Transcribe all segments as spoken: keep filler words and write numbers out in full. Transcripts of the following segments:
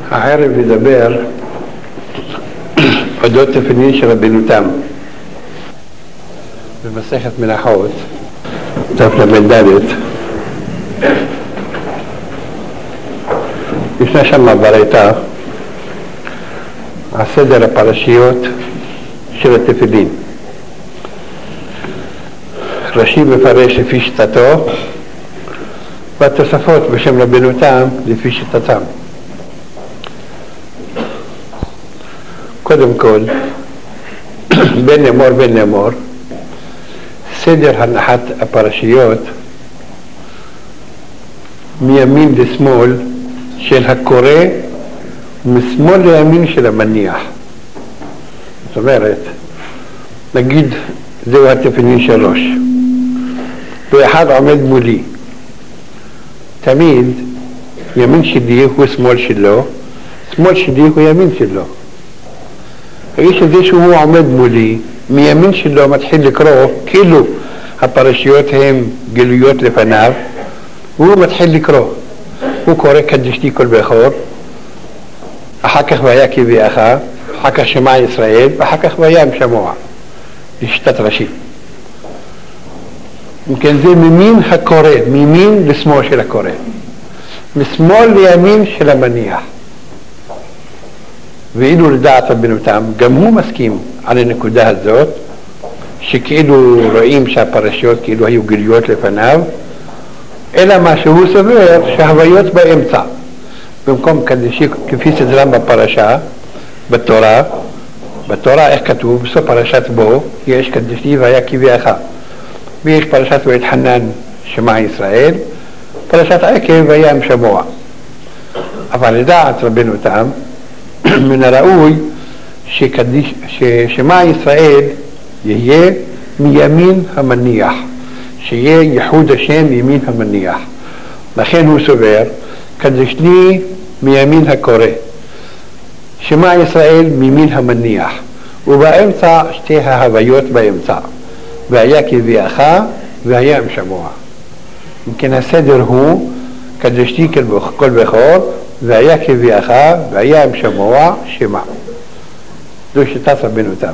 הערב ידבר אודות תפילין של רבנו תם במסכת מנחות דף למד. ישנה שם ברייתא הסדר הפרשיות של התפילין. רש"י מפרש לפי שיטתו והתוספות בשם רבנו תם לפי שיטתם. קודם כל, בין לאמור בין לאמור, סדר הנחת הפרשיות מימין לשמאל של הקורא ומשמאל לימין של המניח. זאת אומרת, נגיד זהו התפילין שלוש ואחד עומד מולי, תמיד ימין שלי הוא שמאל שלו, שמאל שלי הוא ימין שלו. האיש הזה שהוא עומד מולי, מימין שלו מתחיל לקרוא כאילו הפרשיות הן גלויות לפניו, והוא מתחיל לקרוא. הוא קורא קדשתי כל בכור, אחר כך והיה כי ביאך, אחר כך שמע ישראל, ואחר כך והיה עם שמוע, לשיטת רש"י. אם כן, זה ממין הקורא, ממין לשמאל של הקורא, משמאל לימין של המניח. ואילו לדעת רבנו תם, גם הוא מסכים על הנקודה הזאת, שכאילו רואים שהפרשיות כאילו היו גלויות לפניו, אלא מה שהוא סובר שההוויות באמצע. במקום קדשי כפי סדרם בפרשה, בתורה, בתורה איך כתוב? בסוף פרשת בו, יש קדשי והיה כי ביאך. ויש פרשת ויתחנן שמע ישראל, פרשת עקב והיה עם שמוע. אבל לדעת רבנו תם, מן הראוי שקדיש, ששמע ישראל יהיה מימין המניח, שיהיה ייחוד השם מימין המניח. לכן הוא סובר, קדשני מימין הקורא, שמע ישראל מימין המניח, ובאמצע שתי ההוויות באמצע, והיה כביאך והיה עם שמוע. אם כן הסדר הוא קדשתי כל בכור, והיה כביאך והיה עם שמוע שמע. זו שיטת רבנו תם.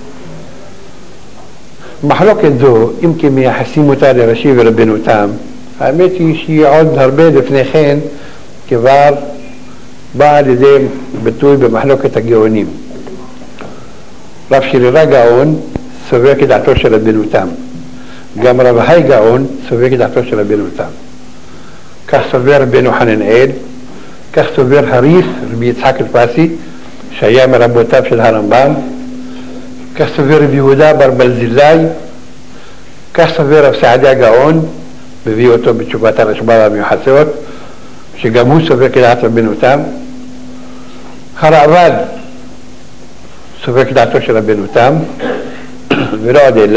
מחלוקת זו, אם כי מייחסים אותה לרש"י ורבנו תם, האמת היא שהיא עוד הרבה לפני כן כבר באה לידי ביטוי במחלוקת הגאונים. רב שרירא גאון סובר כדעתו של רבנו תם, גם רב היי גאון סובר כדעתו של רבנו תם. כך סובר רבנו חננאל, כך סובר הרי"ף רבי יצחק אלפסי שהיה מרבותיו של הרמב"ם, כך סובר רבי יהודה בר ברזילי, כך סובר רב סעדיה גאון, מביא אותו בתשובת הרשב"א והמיוחסות, שגם הוא סובר כדעת רבנו תם. הרעב"ד סובר כדעתו של רבנו תם, ולא עוד אלא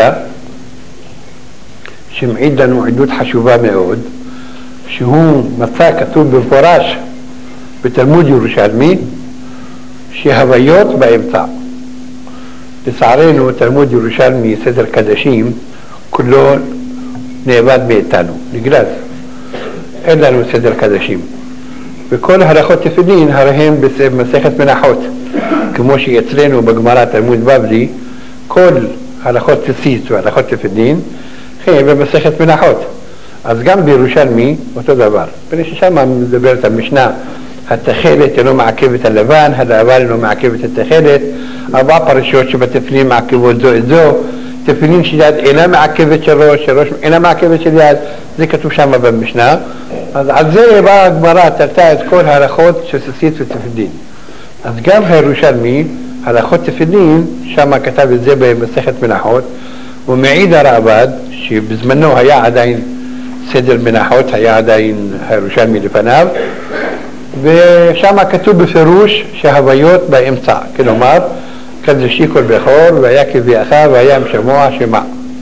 שמעיד לנו עדות חשובה מאוד, שהוא מצא כתוב במפורש בתלמוד ירושלמי שהוויות באמצע. לצערנו תלמוד ירושלמי סדר קדשים כולו נאבד מאיתנו, נגלז, אין לנו סדר קדשים, וכל הלכות תפילין הרי הם במסכת מנחות, כמו שאצלנו בגמרא תלמוד בבלי כל הלכות ציצית והלכות תפילין הם במסכת מנחות. אז גם בירושלמי אותו דבר, פני ששם מדברת על משנה, התכלת אינו מעכב את הלבן, הלבן אינו מעכב את התכלת, ארבע פרשיות שבתפילין מעכבות זו את זו, תפילין של יד אינה מעכבת של ראש, של ראש אינה מעכבת של יד, זה כתוב שם במשנה. אז על זה באה הגמרא, תלתה את כל ההלכות של ציצית ותפילין. אז גם הירושלמי, הלכות תפילין, שם כתב את זה במסכת מנחות, ומעיד הרעב"ד שבזמנו היה עדיין סדר מנחות, היה עדיין הירושלמי לפניו, ושם כתוב בפירוש שההוויות באמצע, כלומר קדשי כל בכור והיה כביאך והיה עם שמוע שמע.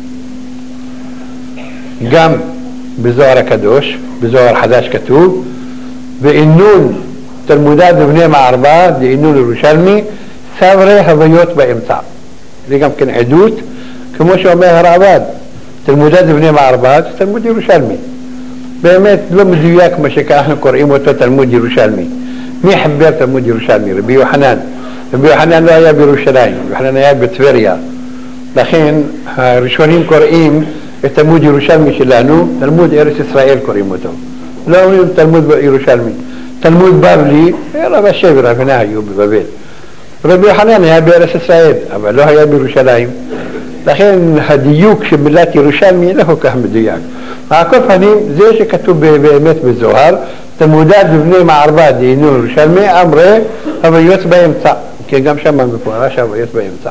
גם בזוהר הקדוש, בזוהר חדש כתוב, ואינון תלמודה דבני מערבה דאינון ירושלמי סברי הוויות באמצע. זה גם כן עדות, כמו שאומר הרעב"ד, תלמודה דבני מערבה זה תלמוד ירושלמי. באמת לא מדויק מה שאנחנו קוראים אותו תלמוד ירושלמי. מי חיבר תלמוד ירושלמי? רבי יוחנן. רבי יוחנן לא היה בירושלים, רבי יוחנן היה בטבריה. לכן הראשונים קוראים את תלמוד ירושלמי שלנו, תלמוד ארץ ישראל קוראים אותו. לא אומרים תלמוד ירושלמי. תלמוד בבלי, רב אשר ורבנה היו בבבל. רבי יוחנן היה בארץ ישראל, אבל לא היה בירושלים. לכן הדיוק של מילת ירושלמי לא כל כך מדויק. על כל פנים, זה שכתוב באמת בזוהר, תלמודת בבני מערבד דהיינו ירושלמי, אמרי הוויות באמצע. כי גם שם מפורש הוויות באמצע.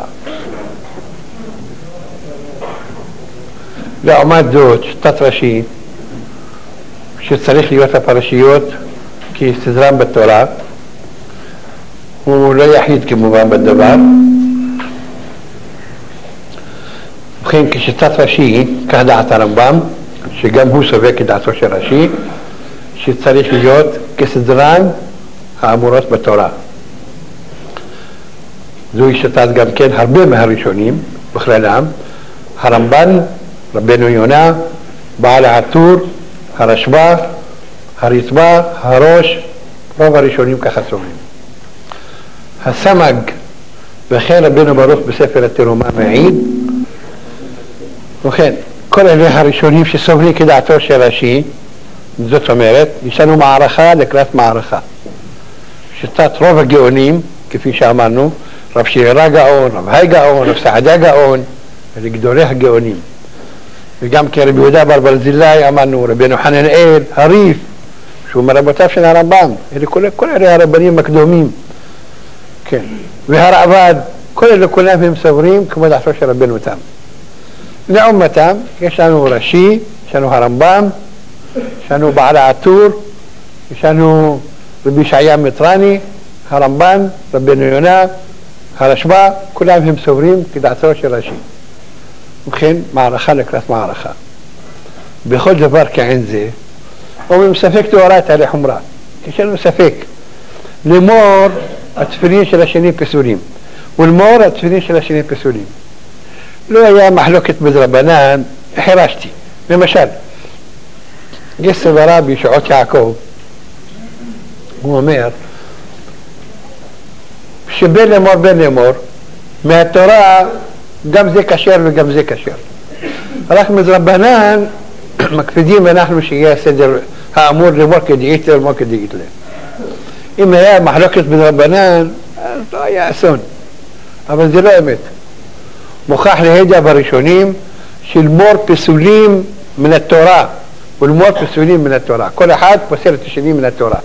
לעומת זאת, תת ראשי, שצריך להיות הפרשיות כסדרם בתורה, הוא לא יחיד כמובן בדבר. ובכן, כשתת ראשי, כך דעת הרמב"ם, שגם הוא סובק את דעתו של ראשי, שצריך להיות כסדרן האמורות בתורה. זוהי שיטת גם כן הרבה מהראשונים בכללם, הרמב"ן, רבנו יונה, בעל העטור, הרשב"א, הרצב"א, הראש, רוב הראשונים ככה סוברים. הסמ"ג וכן רבנו ברוך בספר התרומה מעיד, וכן כל אלה הראשונים שסובלים כדעתו של ראשי, זאת אומרת, יש לנו מערכה לקראת מערכה. שיטת רוב הגאונים, כפי שאמרנו, רב שירה גאון, רב היי גאון, רב סעדיה גאון, אלה גדולי הגאונים. וגם כרבי יהודה בר ברזילי אמרנו, רבנו חננאל, הריף, שהוא מרבותיו של הרמב"ם, אלה כל, כל אלה הרבנים הקדומים. כן. והרעב"ד, כל אלה כולם הם סוברים כמו דעתו של רבנו תם. לעומתם, יש לנו ראשי, יש לנו הרמב"ם, יש לנו בעל העטור, יש לנו רבי ישעיה מטרני, הרמב"ן, רבנו יונה, הרשב"א, כולם הם סוברים כדעתו של ראשי. ובכן, מערכה לקראת מערכה. בכל דבר כעין זה, אומרים ספק תאורייתא לחומרא. יש לנו ספק. למור התפילין של השני פסולים, ולמור התפילין של השני פסולים. לא היה מחלוקת בדרבנן, חירשתי. למשל, יש סברה בישועות יעקב, הוא אומר, שבין לאמור בין לאמור, מהתורה גם זה כשר וגם זה כשר. רק מדרבנן מקפידים אנחנו שיהיה הסדר האמור לאמור כדאית לאמור כדאית לה. אם היה מחלוקת מדרבנן, אז לא היה אסון. אבל זה לא אמת. מוכח להדע בראשונים שלמור פסולים מן התורה ולמור פסולים מן התורה. כל אחד פוסל את השני מן התורה.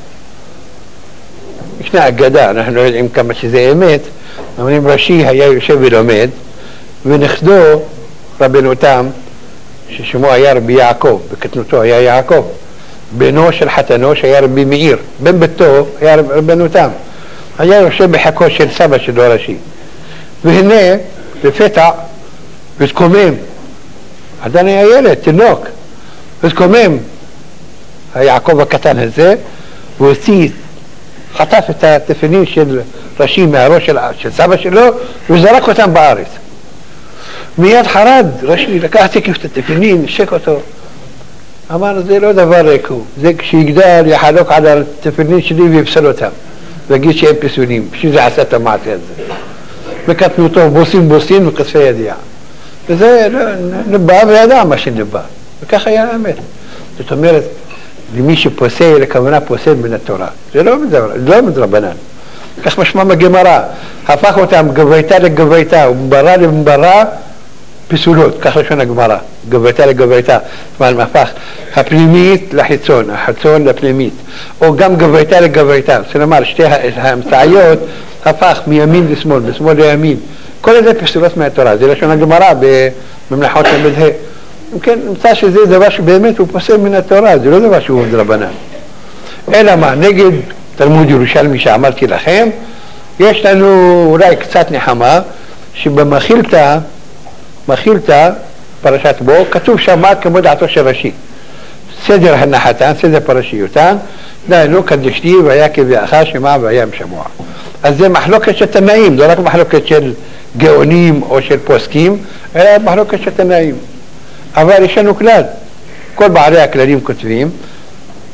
ישנה אגדה, אנחנו לא יודעים כמה שזה אמת, אומרים ראשי היה יושב ולומד, ונכדו רבנו תם, ששמו היה רבי יעקב, בקטנותו היה יעקב, בנו של חתנו שהיה רבי מאיר, בן ביתו היה רבנו תם, היה יושב בחכו של סבא שלו ראשי, והנה לפתע התקומם, עדיין היה ילד, תינוק, התקומם היעקב הקטן הזה, והוציא, חטף את התפילין של ראשי מהראש של, של סבא שלו וזרק אותם בארץ. מיד חרד ראשי, לקח תקיף את התפילין, נשק אותו. אמר, זה לא דבר ריקו, זה כשיגדל יחלוק על התפילין שלי ויפסל אותם, ויגיד שהם פסולים, בשביל זה עשה את המעשה הזה. בקטנותו בוסים בוסים וכספי ידיעה. וזה נבא וידע מה שנבא, וככה היה האמת. זאת אומרת, למי שפוסל, הכוונה פוסל מן התורה. זה לא מדבר, זה לא מדרבנן. כך משמע מגמרא, הפך אותם גבייתה לגבייתה, ומברא למברא פסולות, כך לשון הגמרא, גבייתה לגבייתה. זאת אומרת, הפך הפנימית לחיצון, החיצון לפנימית, או גם גבייתה לגבייתה. זאת אומרת, שתי האמצעיות הפך מימין לשמאל, בשמאל לימין. כל זה פסולות מהתורה, זה לשון הגמרא בממלכות למדהה. אם כן, נמצא שזה דבר שבאמת הוא פוסל מן התורה, זה לא דבר שהוא דרבנן. אלא מה, נגד תלמוד ירושלמי שאמרתי לכם, יש לנו אולי קצת נחמה, שבמחילתא, מחילתא, פרשת בו, כתוב שם כמו דעתו של ראשי. סדר הנחתן, סדר פרשיותן, דהיינו קדשתי והיה כביאך שמע והיה משמוע. אז זה מחלוקת של תנאים, לא רק מחלוקת של גאונים או של פוסקים, אלא מחלוקת של תנאים. אבל יש לנו כלל, כל בעלי הכללים כותבים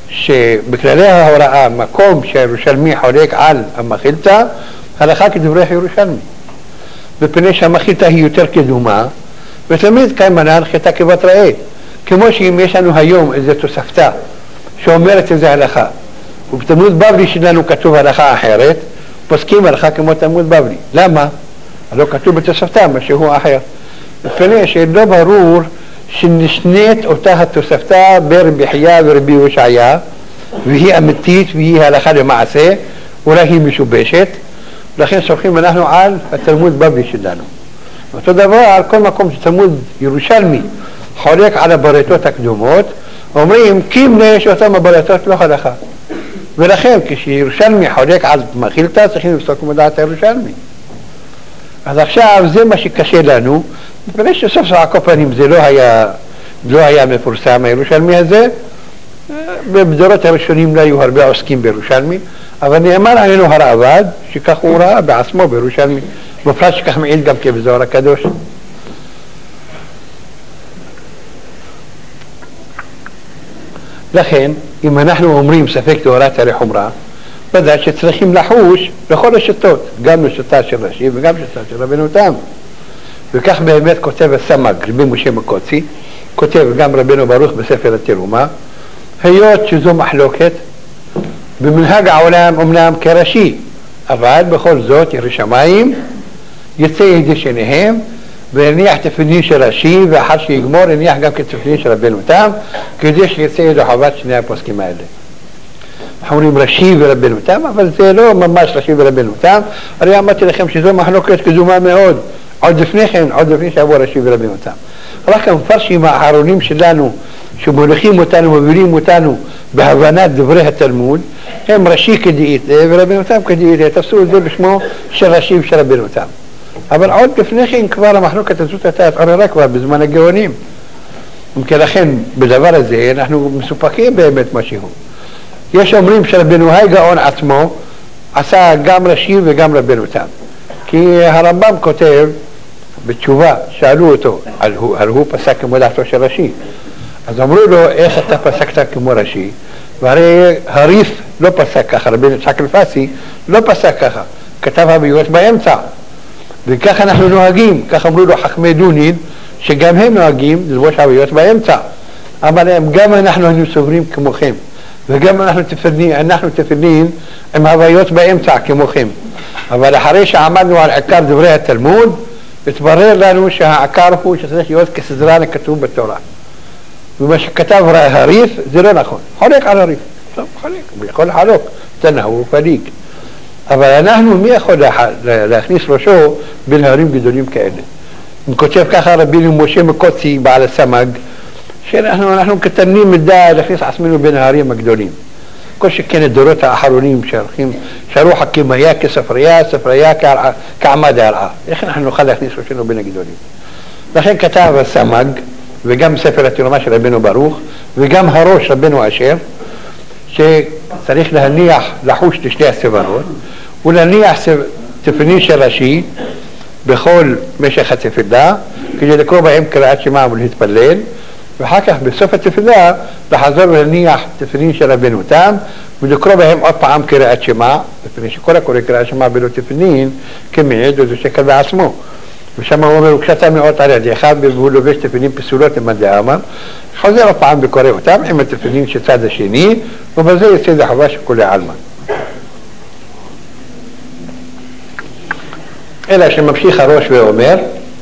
שבכללי ההוראה מקום שהירושלמי חולק על המחילתא, הלכה כדברי הירושלמי. בפני שהמחילתא היא יותר קדומה, ותמיד קיימנה הנחתה כבת ראה. כמו שאם יש לנו היום איזו תוספתא שאומרת איזו הלכה, ובתלמוד בבלי שלנו כתוב הלכה אחרת, פוסקים הלכה כמו תלמוד בבלי. למה? לא כתוב בתוספתא משהו אחר. בפני שלא ברור שנשנית אותה התוספתא ברבי חייא ורבי הושעיה, והיא אמיתית והיא הלכה למעשה, אולי היא משובשת, ולכן סומכים אנחנו על התלמוד בבלי שלנו. אותו דבר על כל מקום שתלמוד ירושלמי חולק על הברייתות הקדומות, אומרים קימנה שאותם הברייתות לא הלכה, ולכן כשירושלמי חולק על מחילתא צריכים לפסוק מדעת הירושלמי. אז עכשיו זה מה שקשה לנו, מפני שסוף סוף הקופנים זה לא היה, לא היה מפורסם הירושלמי הזה. בדורות הראשונים לא היו הרבה עוסקים בירושלמי, אבל נאמר עלינו הרעב"ד שכך הוא ראה בעצמו בירושלמי, בפרט שכך מעיד גם כבזוהר הקדוש. לכן אם אנחנו אומרים ספק טהרת הרי חומרה, ודאי שצריכים לחוש לכל השיטות, גם לשיטה של רש"י וגם לשיטה של רבנו תם. וכך באמת כותב הסמ"ג רבי משה מקוצי, כותב גם רבנו ברוך בספר התרומה, היות שזו מחלוקת במנהג העולם אמנם כרש"י, אבל בכל זאת ירא שמיים יצא ידי שניהם והניח תפילין של רש"י, ואחר שיגמור הניח גם כתפילין של רבנו תם, כדי שיצא ידי חובת שני הפוסקים האלה. אנחנו אומרים רש"י ורבנו תם, אבל זה לא ממש רש"י ורבנו תם. הרי אמרתי לכם שזו מחלוקת קדומה מאוד, עוד לפני כן, עוד לפני שעבור רש"י ורבנו תם. רק המפרשים האחרונים שלנו שמוליכים אותנו, מובילים אותנו בהבנת דברי התלמוד, הם רש"י כדאיתא ורבנו תם כדאיתא, תפסו את זה בשמו של רש"י ושל רבנו תם. אבל עוד לפני כן כבר המחלוקת הזאת הייתה התעוררה כבר בזמן הגאונים. ולכן בדבר הזה אנחנו מסופקים באמת משהו. יש אומרים שרבנו הגאון עצמו עשה גם רש"י וגם רבנו תם, כי הרמב"ם כותב בתשובה, שאלו אותו על הוא, על הוא פסק כמו דעתו של רש"י, אז אמרו לו איך אתה פסקת כמו רש"י, והרי הריף לא פסק ככה, רבי יצחק אלפסי לא פסק ככה, כתב הביאות באמצע, וכך אנחנו נוהגים. כך אמרו לו חכמי דונין שגם הם נוהגים ללבוש הביאות באמצע, אבל הם גם אנחנו היינו סוברים כמוכם, וגם אנחנו תפילין, אנחנו תפילין עם הביאות באמצע כמוכם. אבל אחרי שעמדנו על עיקר דברי התלמוד, התברר לנו שהעיקר הוא שצריך להיות כסדרן הכתוב בתורה, ומה שכתב הריף זה לא נכון, חולק על הריף, טוב, חולק, הוא יכול לחלוק, תנאו הוא פליג, אבל אנחנו מי יכול להכניס ראשו בין הרים גדולים כאלה? הוא כותב ככה רבינו משה מקוצי בעל הסמ"ג, שאנחנו אנחנו קטנים מדי להכניס עצמנו בין ההרים הגדולים. כל שכן הדורות האחרונים שהולכים שרו חכמיה כספריה, ספריה כעמד הערעה, איך אנחנו נוכל להכניס ראשנו בין הגדולים? לכן כתב הסמ"ג וגם ספר התרומה של רבנו ברוך וגם הראש רבנו אשר, שצריך להניח לחוש לשתי הסברות ולהניח תפילין של רש"י בכל משך התפילה כדי לקרוא בהם קריאת שמע ולהתפלל, ואחר כך בסוף התפילה לחזור ולהניח תפילין של רבנו תם ולקרוא בהם עוד פעם קריאת שמע, לפני שכל הקורא קריאת שמע בלא תפילין כמעיד וזה שקל בעצמו. ושם הוא אומר, כשאתה מאות על ידיך והוא לובש תפילין פסולות עם הדאמר, חוזר עוד פעם וקורא אותם עם התפילין שצד השני, ובזה יצא לחובה של כולי עלמא. אלא שממשיך הראש ואומר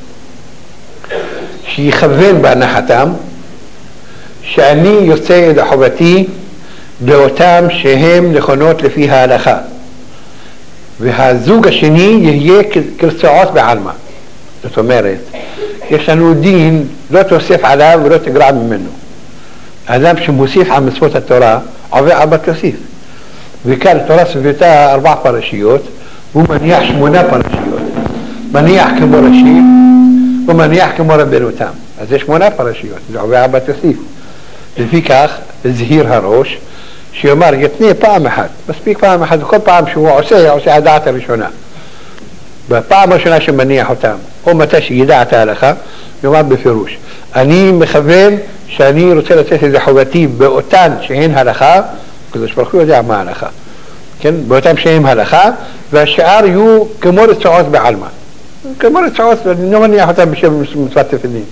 שיכוון בהנחתם שאני יוצא ידי חובתי באותם שהם נכונות לפי ההלכה, והזוג השני יהיה כרצועות בעלמא. זאת אומרת, יש לנו דין לא תוסיף עליו ולא תגרע ממנו. אדם שמוסיף על מצוות התורה עובר על בתוסיף, וכאן התורה סביבתה ארבע פרשיות והוא מניח שמונה פרשיות, מניח כמו רש"י ומניח כמו רבנו תם, אז יש שמונה פרשיות, זה עובר על בתוסיף. לפי כך זהיר הראש שיאמר יתנה פעם אחת, מספיק פעם אחת, וכל פעם שהוא עושה, עושה הדעת הראשונה בפעם הראשונה שמניח אותם, או מתי שידע את ההלכה, יאמר בפירוש אני מכוון שאני רוצה לתת את חובתי באותן שהן הלכה, הקדוש ברוך הוא יודע מה ההלכה, כן? באותן שהן הלכה, והשאר יהיו כמו רצועות בעלמא, כמו רצועות, אני לא מניח אותם בשם מצוות תפילין.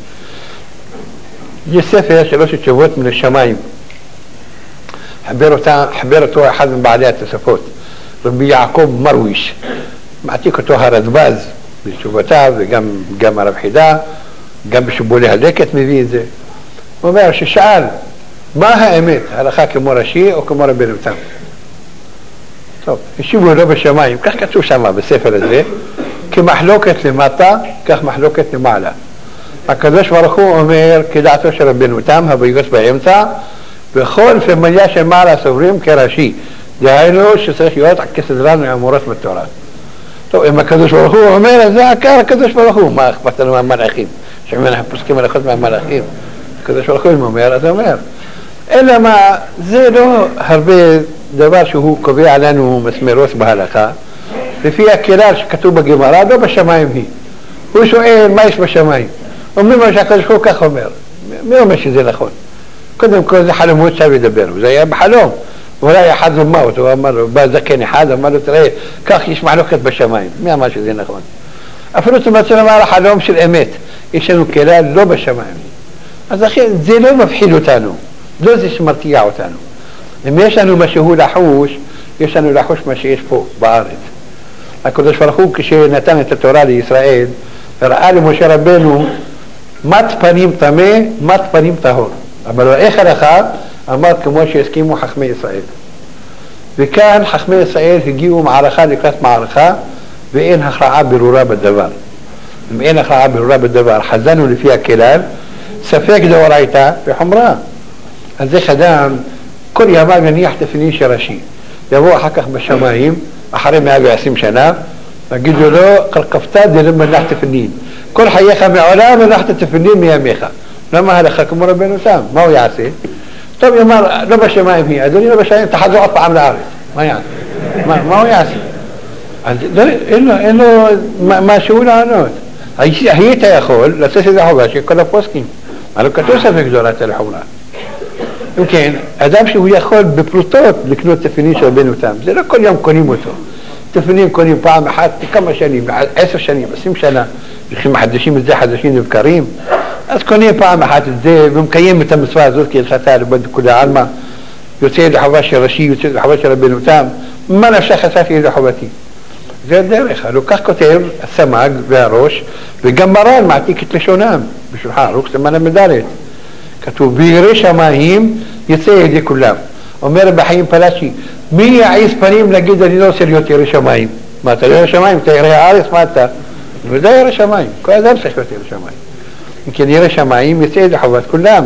יש ספר שלוש תשובות מן השמיים, חבר, אותה, חבר אותו אחד מבעלי התוספות, רבי יעקב מרוויש, מעתיק אותו הרדב"ז בתשובותיו, וגם גם הרב חידה, גם בשבולי הלקט מביא את זה. הוא אומר ששאל, מה האמת, הלכה כמו רש"י או כמו רבנו תם? טוב, השיבו לו בשמיים, כך כתוב שם בספר הזה, כמחלוקת למטה, כך מחלוקת למעלה. הקדוש ברוך הוא אומר, כדעתו של רבנו תם, הביוס באמצע, וכל פמליה של מעלה סוברים כרש"י, דהיינו שצריך להיות כסדרן מאמורות בתורה. טוב, אם הקדוש ברוך הוא אומר, זה העיקר הקדוש ברוך הוא, מה אכפת לנו מהמלאכים? שאם אנחנו פוסקים הלכות מהמלאכים, הקדוש ברוך הוא אומר, אז הוא אומר. אלא מה, זה לא הרבה דבר שהוא קובע לנו מסמרות בהלכה, לפי הכלל שכתוב בגמרא, לא בשמיים היא. הוא שואל, מה יש בשמיים? אומרים לו שהקדוש ברוך הוא כך אומר. מי אומר שזה נכון? קודם כל זה חלומות שם ידבר, וזה היה בחלום. אולי אחד זומה אותו, הוא אמר לו, בא זקן אחד, אמר לו, תראה, כך יש מחלוקת בשמיים. מי אמר שזה נכון? אפילו אתה מצא לומר החלום של אמת, יש לנו כלל לא בשמיים. אז אחי, זה לא מפחיד אותנו, לא זה שמרתיע אותנו. אם יש לנו משהו לחוש, יש לנו לחוש מה שיש פה בארץ. הקדוש ברוך הוא כשנתן את התורה לישראל, ראה למשה רבנו מת פנים טמא, מת פנים טהור. אבל איך הלכה? אמר כמו שהסכימו חכמי ישראל. וכאן חכמי ישראל הגיעו מערכה לקראת מערכה, ואין הכרעה ברורה בדבר. אם אין הכרעה ברורה בדבר, חזנו לפי הכלל, ספק דאורייתא וחומרה. אז זה אדם, כל ימיו יניח תפילין של רש"י. יבוא אחר כך בשמיים, אחרי מאה ועשרים שנה, ויגידו לו, קרקפתא דלא מנחת תפילין. כל חייך מעולם מנחת תפילין מימיך. למה הלכה כמו רבנו תם? מה הוא יעשה? טוב, יאמר, לא בשמיים היא, אדוני לא בשמיים, תחזור עוד פעם לארץ. מה יעשה? מה, מה הוא יעשה? אז לא, אין לו, אין לו משהו לענות. היית יכול לעשות איזה חובה של כל הפוסקים. אבל כתוב ספק גדולת על החומרה. אם כן, אדם שהוא יכול בפרוטות לקנות תפילין של רבנו תם, זה לא כל יום קונים אותו. תפילין קונים פעם אחת, כמה שנים, עשר שנים, עשרים שנה, וכי מחדשים את זה חדשים לבקרים, אז קונים פעם אחת את זה, ומקיים את המצווה הזאת כהלכתה לבד כולי עלמא, יוצא ידי חובה של רש"י, יוצא ידי חובה של רבנו תם, מה נפשך חשפתי ידי חובתי? זה הדרך, הלוא כך כותב הסמ"ג והראש, וגם מרן מעתיק את לשונם, בשולחן ערוך סימן המדלת. כתוב, בירא שמיים יצא ידי כולם. אומר רבי חיים פלאשי, מי יעיז פנים להגיד אני לא רוצה להיות ירא שמיים? מה, אתה לא ירא שמיים? אתה ירא הארץ? מה אתה? וזה ירא שמיים, כל אדם צריך להיות ירא שמיים. אם כן ירא שמיים יצא ידי חובת כולם.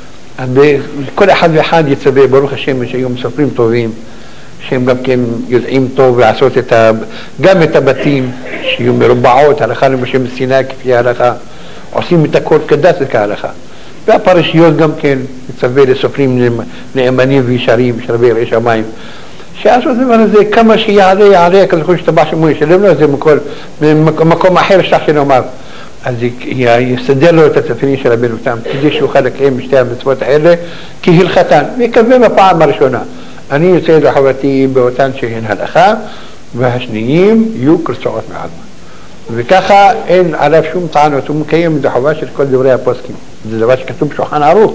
כל אחד ואחד יצווה, ברוך השם, שהיו מספרים טובים, שהם גם כן יודעים טוב לעשות את ה... גם את הבתים שיהיו מרובעות, הלכה למשה מסיני כפי ההלכה, עושים את הכל כדת וכהלכה. והפרשיות גם כן מצווה לסופרים נאמנים וישרים של רבי ירא שמיים. שעשו את הדבר הזה, כמה שיעלה, יעלה, כזה חושב שטבע שמו ישלם לו את זה מכל, ממקום אחר שטח שנאמר. אז יסדר לו את התפילין של רבנו תם, כדי שהוא יוכל לקיים בשתי המצוות האלה כהלכתן, ויקווה בפעם הראשונה. אני יוצא ידי חובתי באותן שהן הלכה, והשניים יהיו כרצועות מעלמא. וככה אין עליו שום טענות, הוא מקיים את החובה של כל דברי הפוסקים. זה דבר שכתוב בשולחן ערוך.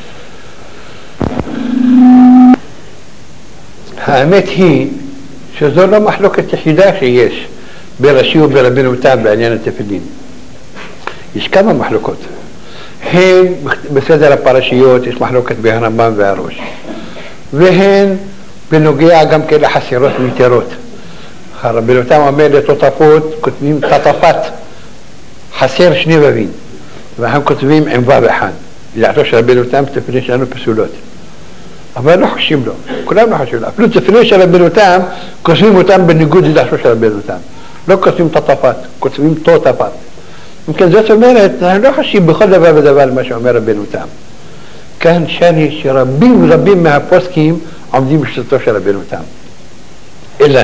האמת היא שזו לא מחלוקת יחידה שיש ברש"י וברבנו תם בעניין התפילין. יש כמה מחלוקות. הן בסדר הפרשיות, יש מחלוקת בין הרמב"ם והראש. והן בנוגע גם כן לחסירות ויתרות. רבנו תם אומר לתותפות, כותבים תתפת, חסר שני ובים, והם כותבים עם וו אחד. לדעתו של רבנו תם תפילין שלנו פסולות. אבל לא חושבים לו, כולם לא חושבים לו. אפילו תפילין של רבנו תם, כותבים אותם בניגוד לדעתו של רבנו תם. לא כותבים תתפת, כותבים תותפת. אם כן, זאת אומרת, אנחנו לא חושבים בכל דבר ודבר למה שאומר רבנו תם. כאן שאני שרבים רבים מהפוסקים עומדים בשתתו של רבנו תם. אלא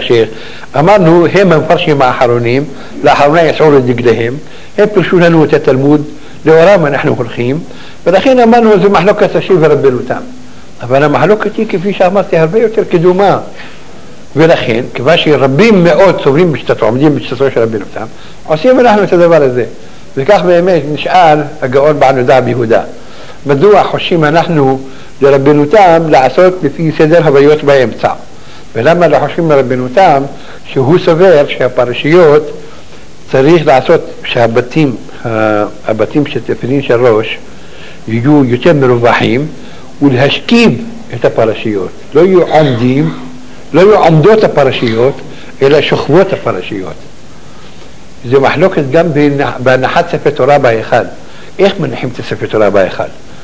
שאמרנו, הם המפרשים האחרונים, לאחרונה יצאו לדגליהם, הם פרשו לנו את התלמוד לאורם אנחנו הולכים, ולכן אמרנו זה מחלוקת רש"י ורבנו תם. אבל המחלוקת היא כפי שאמרתי הרבה יותר קדומה, ולכן כיוון שרבים מאוד סוברים בשיטתו, עומדים בשיטתו של רבנו תם, עושים אנחנו את הדבר הזה. וכך באמת נשאל הגאון בעל נודע ביהודה, מדוע חושבים אנחנו לרבנו תם לעשות לפי סדר הוויות באמצע, ולמה לא חושבים לרבנו תם שהוא סובר שהפרשיות צריך לעשות שהבתים הבתים של תפילין של ראש יהיו יותר מרווחים ולהשכיב את הפרשיות, לא יהיו עומדים, לא יהיו עומדות הפרשיות אלא שוכבות הפרשיות. זה מחלוקת גם בהנחת ספר תורה בהיכל. איך מנחים את ספר תורה בהיכל?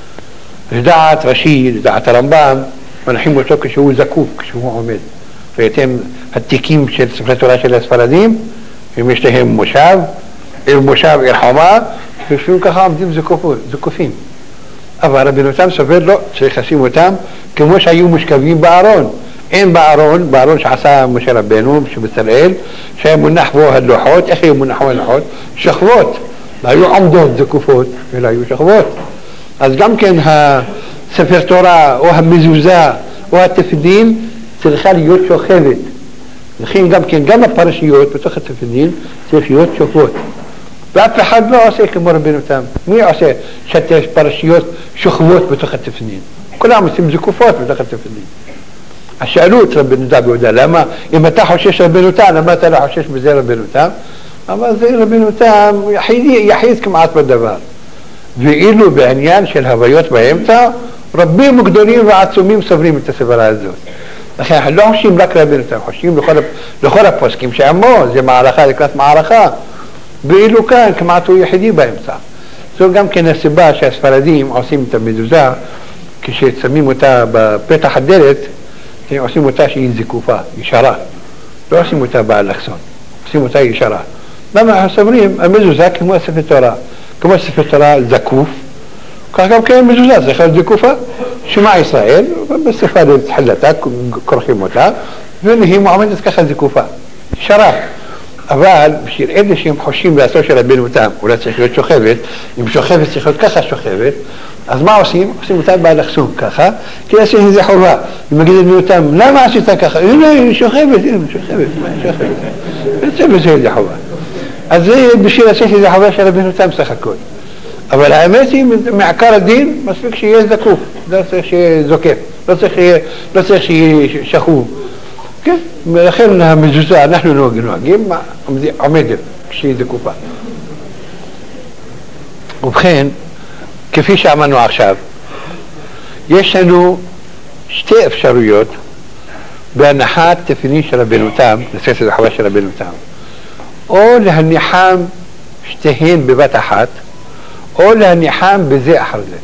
לדעת רש"י, לדעת הרמב"ם, מנחים אותו כשהוא זקוף, כשהוא עומד. ואתם התיקים של ספרי תורה של הספרדים, אם יש להם מושב, אל מושב אל חומה, יושבים ככה עומדים זקופות, זקופים. אבל רבנו תם סובר לא, צריך לשים אותם כמו שהיו מושכבים בארון. אין בארון, בארון שעשה משה רבנו, שבצלאל, שהיה מונח בו הלוחות, איך היו מונחו הלוחות? שכבות. לא היו עומדות זקופות, אלא היו שכבות. אז גם כן הספר תורה, או המזוזה, או התפילין, צריכה להיות שוכבת. לכן גם כן, גם הפרשיות בתוך התפילין, צריך להיות שוכבות. ואף אחד לא עושה כמו רבנו תם. מי עושה שהפרשיות שוכבות בתוך התפילין? כולם עושים זקופות בתוך התפילין. אז שאלו את רבנו תם ביהודה, למה, אם אתה חושש רבנו תם, למה אתה לא חושש בזה רבנו תם? אבל זה רבנו תם יחיד כמעט בדבר. ואילו בעניין של הוויות באמצע, רבים גדולים ועצומים סוברים את הסברה הזאת. לכן אנחנו לא חושבים רק רבנו תם, חושבים לכל, לכל הפוסקים שעמו, זה מערכה לקראת מערכה. ואילו כאן כמעט הוא יחידי באמצע. זו גם כן הסיבה שהספרדים עושים את המזוזה, כששמים אותה בפתח הדלת, עושים אותה שהיא זקופה, ישרה. לא עושים אותה באלכסון, עושים אותה ישרה. למה אנחנו סוברים המזוזה כמו ספר תורה, כמו ספר תורה זקוף, כך גם כן מזוזה, זה יכול להיות זקופה. שמע ישראל, בספר תחילתה, כורכים אותה, והיא מועמדת ככה זקופה, ישרה. אבל בשביל אלה שהם חושבים לעשות של רבנו תם, אולי צריך להיות שוכבת, אם שוכבת צריך להיות ככה שוכבת, אז מה עושים? עושים אותה באלכסון ככה, כי עשית איזה חובה. אם מגיד רבנו תם, למה עשית ככה? הנה, היא שוכבת, הנה, שוכבת, שוכבת. יוצא בזה איזה חובה. אז זה בשביל עשית איזה חובה של רבנו תם סך הכל. אבל האמת היא, מעקר הדין, מספיק שיהיה זקוף, לא צריך שיהיה זוקף, לא צריך שיהיה, לא צריך שיהיה שכוב. כן, ולכן המזוזה, אנחנו נוהגים, עומדת כשהיא זקופה. ובכן, כפי שאמרנו עכשיו, יש לנו שתי אפשרויות בהנחת תפילין של רבנו תם, לספר החובה של רבנו תם, או להניחם שתיהן בבת אחת, או להניחם בזה אחר זה.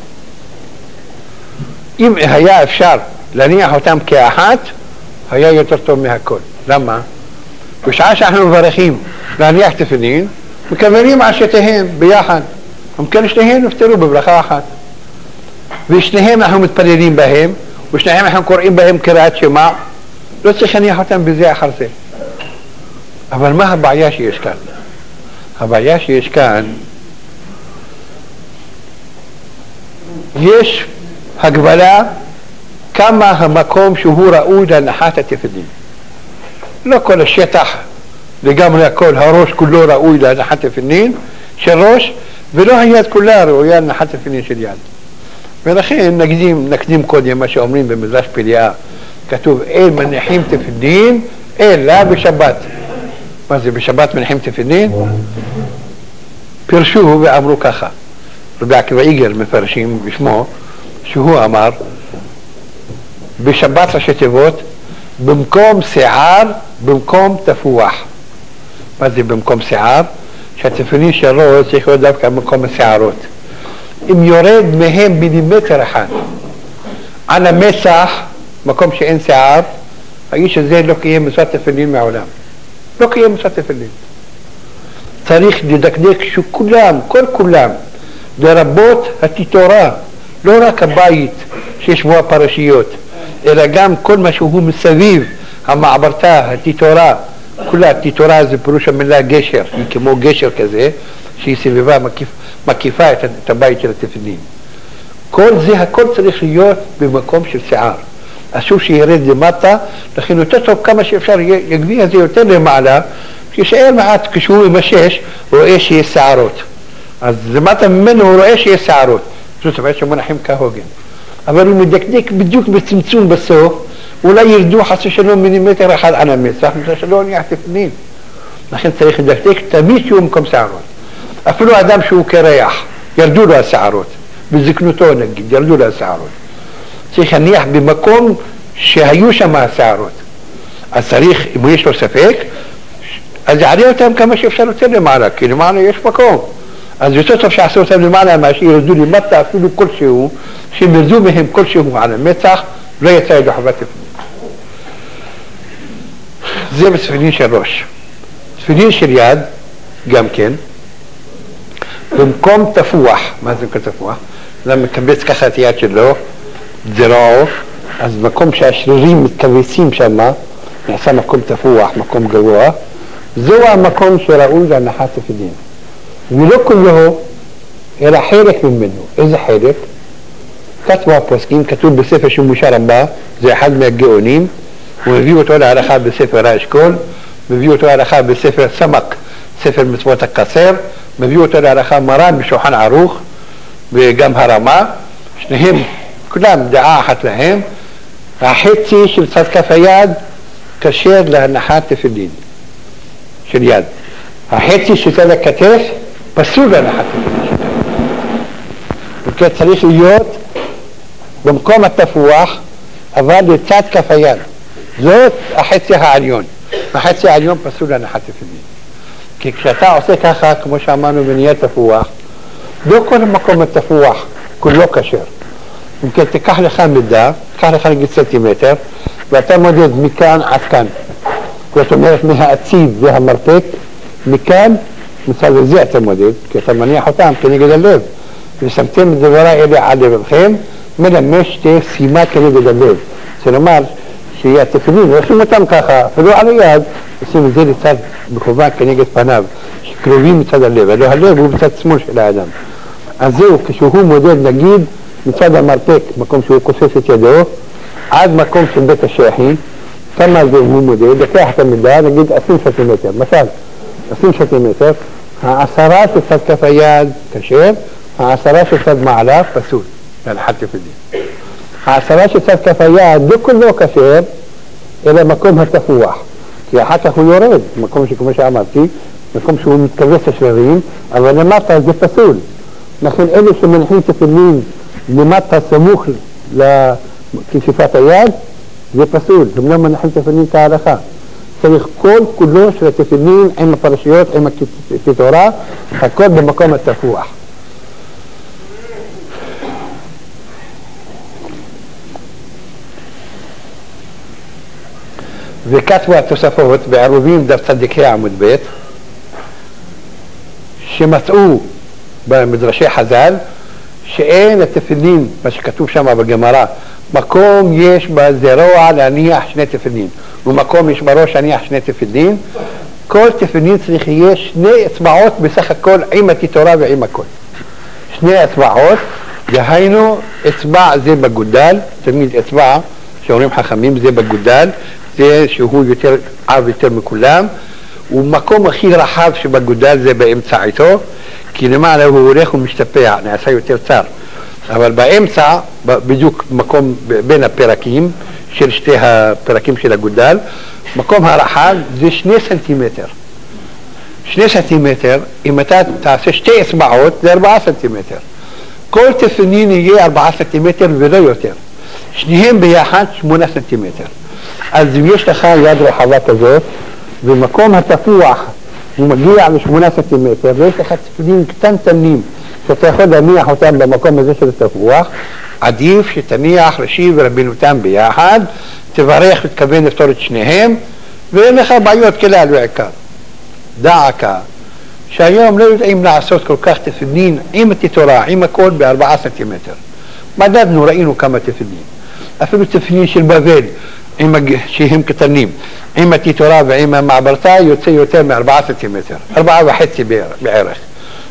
אם היה אפשר להניח אותם כאחת, היה יותר טוב מהכל. למה? בשעה שאנחנו מברכים להניח תפילין, מכוונים על שתיהם ביחד. הם כן שתיהם נפטרו בברכה אחת. ושניהם אנחנו מתפללים בהם, ושניהם אנחנו קוראים בהם קריאת שמע, לא צריך להניח אותם בזה אחר זה. אבל מה הבעיה שיש כאן? הבעיה שיש כאן, יש הגבלה כמה המקום שהוא ראוי להנחת התפילין. לא כל השטח, לגמרי הכל, הראש כולו ראוי להנחת תפילין של ראש, ולא היד כולה ראויה להנחת תפילין של יד. ולכן נקדים, נקדים קודם מה שאומרים במדרש פליאה, כתוב אין מניחים תפילין אלא בשבת. מה זה, בשבת מניחים תפילין? פרשו ואמרו ככה. רבי עקיבא איגר מפרשים בשמו, שהוא אמר בשבת ראשי תיבות, במקום שיער, במקום תפוח. מה זה במקום שיער? שהתפילין שלו צריך להיות דווקא במקום השערות. אם יורד מהם מילימטר אחד על המצח, מקום שאין שיער, האיש הזה לא קיים מצוות תפילין מעולם. לא קיים מצוות תפילין. צריך לדקדק שכולם, כל כולם, לרבות התיתורה, לא רק הבית שיש בו הפרשיות, אלא גם כל מה שהוא מסביב, המעברתה, התיתורה, כולה, התיתורה זה פירוש המילה גשר, היא כמו גשר כזה, שהיא סביבה, מקיף, מקיפה את הבית של התפילין. כל זה, הכל צריך להיות במקום של שיער. אסור שירד למטה, לכן יותר טוב כמה שאפשר יגביה זה יותר למעלה, כשישאר מעט כשהוא ממשש, רואה שיש שערות. אז למטה ממנו הוא רואה שיש שערות. זאת אומרת שמונחים כהוגן. אבל הוא מדקדק בדיוק בצמצום בסוף, אולי ירדו חצי שלום מילימטר אחד על המצח, מפני שלא נהיה תפילין. לכן צריך לדקדק תמיד שהוא במקום שערות. אפילו אדם שהוא קרח, ירדו לו השערות. בזקנותו נגיד, ירדו לו השערות. צריך להניח במקום שהיו שם השערות. אז צריך, אם יש לו ספק, אז יעלה אותם כמה שאפשר יותר למעלה, כי למעלה יש מקום. אז יותר טוב שעשו אותם למעלה, מה שירדו למטה אפילו כלשהו, שהם ירדו מהם כלשהו על המצח, לא יצא ידו חובת תפילין. זה בתפילין של ראש. תפילין של יד, גם כן, במקום תפוח. מה זה במקום תפוח? זה מקבץ ככה את היד שלו, זרעו, אז מקום שהשרירים מתכווצים שם, נעשה מקום תפוח, מקום גבוה, זהו המקום שראוי להנחת תפילין. ולא כולו, אלא חלק ממנו. איזה חלק? כתבו הפוסקים, כתוב בספר של משה רבה, זה אחד מהגאונים, הוא מביא אותו להלכה בספר האשכול, מביא אותו להלכה בספר סמק, ספר מצוות הקצר, מביא אותו להלכה מרן בשולחן ערוך, וגם הרמה, שניהם, כולם דעה אחת להם, החצי של צד כף היד כשר להנחת תפילין של יד. החצי של צד הכתף פסול להנחת תפילין של יד. וכן צריך להיות במקום התפוח, אבל לצד כף היד. זאת החצי העליון. החצי העליון פסול להנחת תפילין. כי כשאתה עושה ככה, כמו שאמרנו בניית תפוח, לא כל המקום התפוח כולו כשר. אם כן, תיקח לך מידה, תיקח לך נגיד סנטימטר, ואתה מודד מכאן עד כאן. זאת אומרת, מהעציב והמרפק, מכאן, מצד לזה אתה מודד, כי אתה מניח אותם כנגד הלב. ושמתם את דברי אלה על לבבכם, מלמש תהיה שימה כנגד הלב. זאת אומרת, שיהיה התפילין, עושים אותם ככה, אפילו על היד, עושים את זה לצד מכוון כנגד פניו, שקרובים מצד הלב, ולא הלב הוא בצד שמאל של האדם. אז זהו, כשהוא מודד, נגיד, מצד המרפק, מקום שהוא כוסף את ידו, עד מקום של בית השחי, כמה זה הוא מודד, לקח את המידה, נגיד עשרים סנטימטר, משל, עשרים סנטימטר, העשרה של צד כף היד כשר, העשרה של צד מעלה פסול, להנחת תפילין. העשרה של צד כף היד לא כולו כשר, אלא מקום התפוח, כי אחר כך הוא יורד, מקום שכמו שאמרתי, מקום שהוא מתכווץ השרירים, אבל למטה זה פסול. לכן אלה שמנחים תפילין למטה סמוך לכיפת היד, זה פסול, הם לא מנחים תפילין כהלכה. צריך כל כולו של התפילין עם הפרשיות, עם הכתורה, הכל במקום התפוח. וכתבו התוספות בעירובין דף צדיקי עמוד ב' שמצאו במדרשי חז"ל שאין התפילין, מה שכתוב שם בגמרא, מקום יש בזרוע להניח שני תפילין ומקום יש בראש להניח שני תפילין. כל תפילין צריך יהיה שני אצבעות בסך הכל עם התתורה ועם הכל. שני אצבעות, דהיינו אצבע זה בגודל, תמיד אצבע שאומרים חכמים זה בגודל, זה שהוא יותר עב יותר מכולם, ומקום הכי רחב שבגודל זה באמצע איתו, כי למעלה הוא הולך ומשתפע, נעשה יותר צר. אבל באמצע, בדיוק מקום בין הפרקים, של שתי הפרקים של הגודל, מקום הרחב זה שני סנטימטר. שני סנטימטר, אם אתה תעשה שתי אצבעות, זה ארבעה סנטימטר. כל תפילין יהיה ארבעה סנטימטר ולא יותר. שניהם ביחד שמונה סנטימטר. אז אם יש לך יד רחבה כזאת, ומקום התפוח הוא מגיע לשמונה סנטימטר, ויש לך תפילין קטנטנים, שאתה יכול להניח אותם במקום הזה של התפוח, עדיף שתניח ראשי ורבינותם ביחד, תברך ותכוון לפתור את שניהם, ואין לך בעיות כלל בעיקר. דעקה, שהיום לא יודעים לעשות כל כך תפילין עם התתורה, עם הכל בארבעה סנטימטר. מדדנו, ראינו כמה תפילין. אפילו תפילין של בבל, עם, שהם קטנים, עם התתורה ועם המעברתה, יוצא יותר מארבעה סנטימטר, ארבעה וחצי בערך.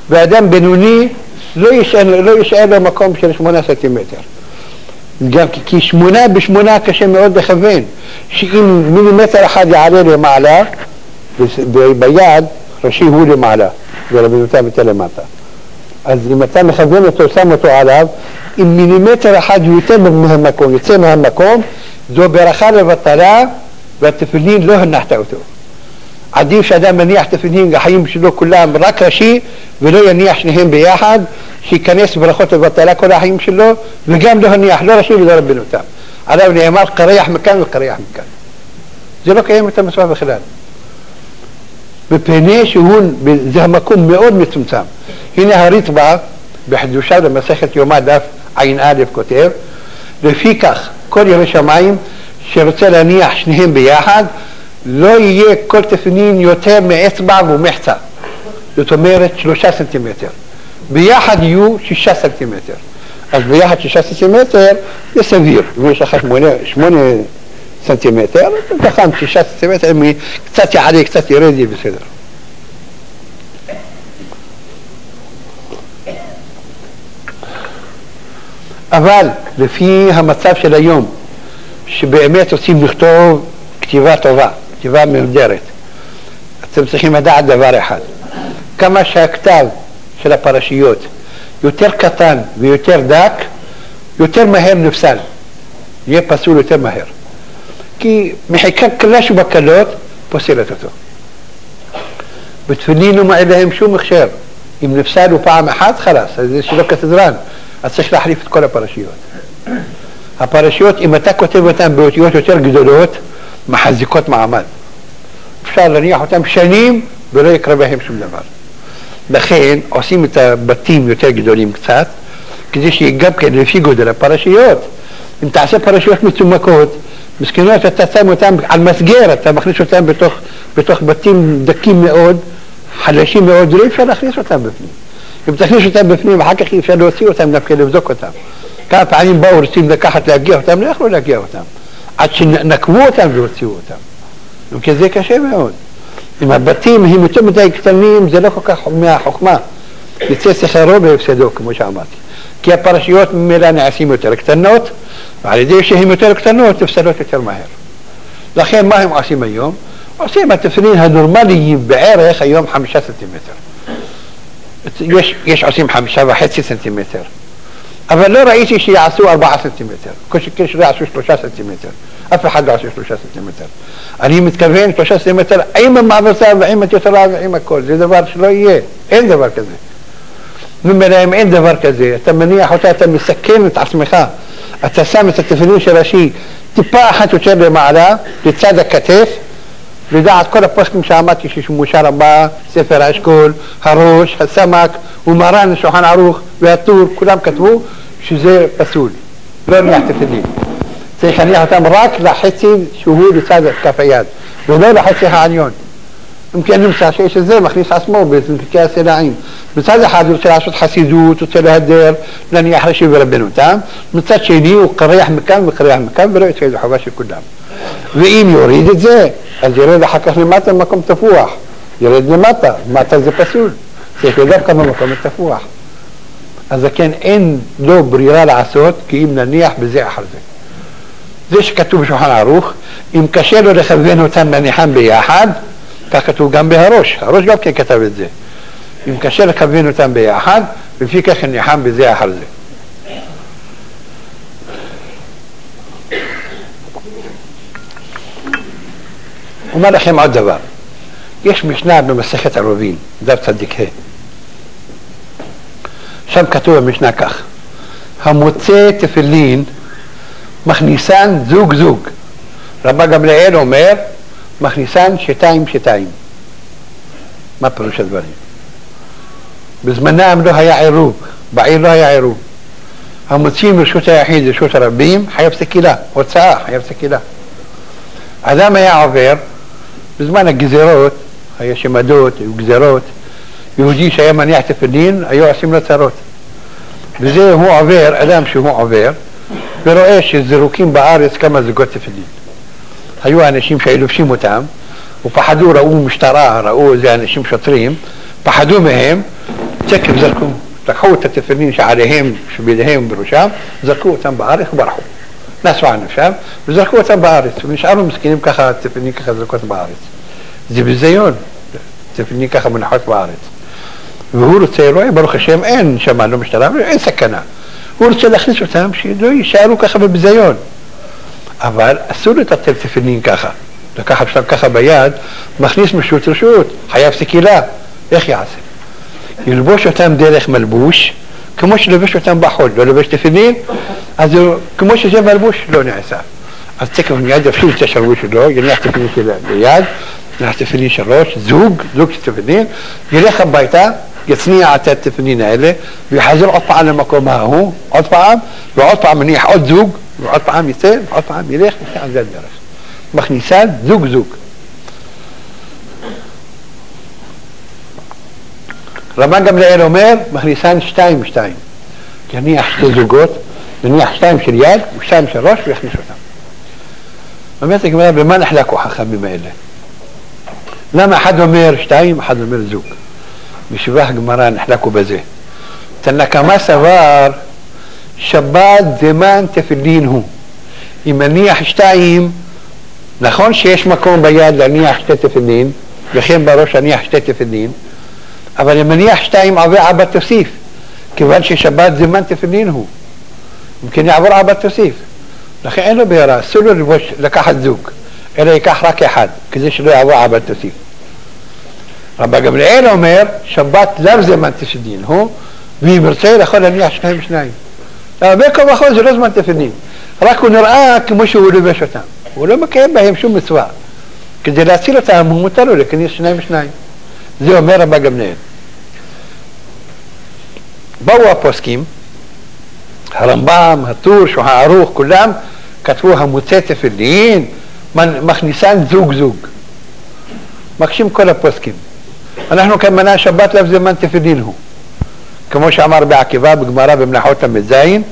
ואדם בינוני לא יישאר, לא יישאר לו מקום של שמונה סנטימטר. גם כי שמונה בשמונה קשה מאוד לכוון, שאם מילימטר אחד יעלה למעלה, ביד ראשי הוא למעלה, ורבנותם יותר למטה. אז אם אתה מכוון אותו, שם אותו עליו, אם מילימטר אחד יותר מהמקום, יוצא מהמקום, זו ברכה לבטלה, והתפילין לא הנחת אותו. עדיף שאדם מניח תפילין, החיים שלו כולם רק ראשי, ולא יניח שניהם ביחד, שיכנס ברכות לבטלה כל החיים שלו, וגם לא הניח, לא ראשי ולא רבנותם. עליו נאמר, קריח מכאן וקריח מכאן. זה לא קיים את המצווה בכלל. בפני שהוא, זה המקום מאוד מצומצם. הנה הרצב"א, בחידושיו למסכת יומא דף עין א' כותב, לפי כך, כל ימי שמיים שרוצה להניח שניהם ביחד, לא יהיה כל תפילין יותר מאצבע ומחצה. זאת אומרת שלושה סנטימטר. ביחד יהיו שישה סנטימטר. אז ביחד שישה סנטימטר זה סביר. ויש לך שמונה, שמונה סנטימטר, תחם שישה סנטימטר, קצת יעלה, קצת ירד, יהיה בסדר. אבל לפי המצב של היום, שבאמת רוצים לכתוב כתיבה טובה, כתיבה מהודרת, אתם צריכים לדעת דבר אחד. כמה שהכתב של הפרשיות יותר קטן ויותר דק, יותר מהר נפסל. יהיה פסול יותר מהר. כי מחיקה קלה שבקלות פוסלת אותו. בתפילין לא מעיד להם שום הכשר. אם נפסל הוא פעם אחת, חלס, אז זה שלא כסדרן. אז צריך להחליף את כל הפרשיות. הפרשיות, אם אתה כותב אותן באותיות יותר גדולות, מחזיקות מעמד. אפשר להניח אותם שנים ולא יקרה בהם שום דבר. לכן עושים את הבתים יותר גדולים קצת, כדי שיגם כן לפי גודל הפרשיות. אם תעשה פרשיות מצומקות, מסכנות אתה שם אותם על מסגר, אתה מכניס אותם בתוך, בתוך בתים דקים מאוד, חלשים מאוד, לא אפשר להכניס אותם בפנים. אם תכניס אותם בפנים, אחר כך אפשר להוציא אותם, דווקא לבדוק אותם. כמה פעמים באו רוצים לקחת להגיע אותם, לא יכלו להגיע אותם. עד שנקבו אותם והוציאו אותם. כי זה קשה מאוד. אם הבתים הם יותר מדי קטנים, זה לא כל כך מהחוכמה. יצא שכרו בהפסדו, כמו שאמרתי. כי הפרשיות ממילא נעשים יותר קטנות, ועל ידי שהן יותר קטנות, הפסדות יותר מהר. לכן מה הם עושים היום? עושים התפילין הנורמליים בערך היום חמישה סנטימטר. יש, יש עושים חמישה וחצי סנטימטר. אבל לא ראיתי שיעשו ארבעה סנטימטר. כל שכן שלא יעשו שלושה סנטימטר. אף אחד לא עשו שלושה סנטימטר. אני מתכוון שלושה סנטימטר עם המעברסה ועם התיאטרה ועם הכל. זה דבר שלא יהיה. אין דבר כזה. ממילא אם אין דבר כזה, אתה מניח אותה, אתה מסכן את עצמך. אתה שם את התפילין של ראשי טיפה אחת יותר למעלה, לצד הכתף, לדעת כל הפוסקים שאמרתי שמשה רבה, ספר האשכול, הראש, הסמק ומרן, שולחן ערוך והטור, כולם כתבו שזה פסול. לא נניח תפילין. צריך להניח אותם רק לחצי שהוא לצד כף היד, ולא לחצי העליון. אם כן נמצא שיש את זה, מכניס עצמו בפרקי הסלעים. מצד אחד הוא רוצה לעשות חסידות, רוצה להדר, להניח ראשי ורבנותם. מצד שני הוא קריח מכאן וקריח מכאן, ולא יצא את החובה של כולם. ואם יוריד את זה, אז ירד אחר כך למטה במקום תפוח. ירד למטה, למטה זה פסול. צריך לדעת כמה מקום תפוח. אז כן, אין לו ברירה לעשות, כי אם נניח בזה אחר זה. זה שכתוב בשולחן ערוך, אם קשה לו לכוון אותם להניחם ביחד, כך כתוב גם בהראש, הראש גם כן כתב את זה. אם קשה לכוון אותם ביחד, לפי כך ניחם בזה אחר זה. אומר לכם עוד דבר. יש משנה במסכת עירובין, דף צדיק ה'. שם כתוב במשנה כך: המוצא תפילין מכניסן זוג זוג. רבא גמליאל אומר מכניסן שתיים שתיים. מה פירוש הדברים? בזמנם לא היה עירוב, בעיר לא היה עירוב. המוצאים רשות היחיד רשות הרבים חייב סקילה, הוצאה חייב סקילה. אדם היה עובר בזמן הגזרות, היה שמדות, היו גזרות, יהודי שהיה מניח תפילין, היו עושים לו צרות. וזה הוא עובר, אדם שהוא עובר, ורואה שזרוקים בארץ כמה זוגות תפילין. היו אנשים שהיו לובשים אותם, ופחדו, ראו משטרה, ראו איזה אנשים שוטרים, פחדו מהם, תקף זרקו, לקחו את התפילין שעליהם, שבידיהם בראשם, זרקו אותם בארץ וברחו. נסו על נפשם, וזרקו אותם בארץ, ונשארו מסכנים ככה, תפילין ככה זרקות בארץ. זה ביזיון, תפילין ככה מונחות בארץ. והוא רוצה, רואה, ברוך השם, אין שמה, לא משטרה, אין סכנה. הוא רוצה להכניס אותם שלא יישארו ככה בביזיון. אבל אסור לטלטל תפילין ככה. לקחת אותם ככה ביד, מכניס משות רשות, חייב סקילה. איך יעשה? ילבוש אותם דרך מלבוש, כמו שלבש אותם בחול, לא לבש תפילין, אז כמו שזה מלבוש, לא נעשה. אז תקף מיד יפשיל את השרוש שלו, יניח תפילין שלה ביד, יניח תפילין שלוש, זוג, זוג של תפילין, ילך הביתה, יצניע את התפילין האלה, ויחזר עוד פעם למקום ההוא, עוד פעם, ועוד פעם מניח עוד זוג, ועוד פעם יצא, ועוד פעם ילך, יצא על זה הדרך. מכניסה זוג זוג. רבן גמליאל אומר, מכניסן שתיים שתיים. יניח שתי זוגות, יניח שתיים של יד ושתיים של ראש ויכניס אותם. אומרת הגמרא, במה נחלקו החכמים האלה? למה אחד אומר שתיים, אחד אומר זוג? בשבח הגמרא נחלקו בזה. תנא קמא סבר, שבת זמן תפילין הוא. אם מניח שתיים, נכון שיש מקום ביד להניח שתי תפילין, וכן בראש להניח שתי תפילין, אבל אם מניח שתיים עבור אבא תוסיף, כיוון ששבת זמן תפילין הוא. אם כן יעבור אבא תוסיף. לכן אין לו בעירה, אסור לו לבוש, לקחת זוג, אלא ייקח רק אחד, כדי שלא יעבור אבא תוסיף. רבן גמליאל אומר, שבת לאו זמן תפילין הוא, ואם ירצה יכול להניח שניים ושניים. אבל בין כה וכה זה לא זמן תפילין, רק הוא נראה כמו שהוא לבש אותם. הוא לא מקיים בהם שום מצווה. כדי להציל אותם הוא מותר לו להכניס שניים ושניים. זה אומר רבן גמליאל. באו הפוסקים, הרמב"ם, הטור, שולחן ערוך, כולם כתבו המוצא תפילין, מכניסן זוג זוג. מקשים כל הפוסקים. אנחנו כמנה שבת לאו זמן תפילין הוא. כמו שאמר בעקיבא בגמרא במלאכות המזין,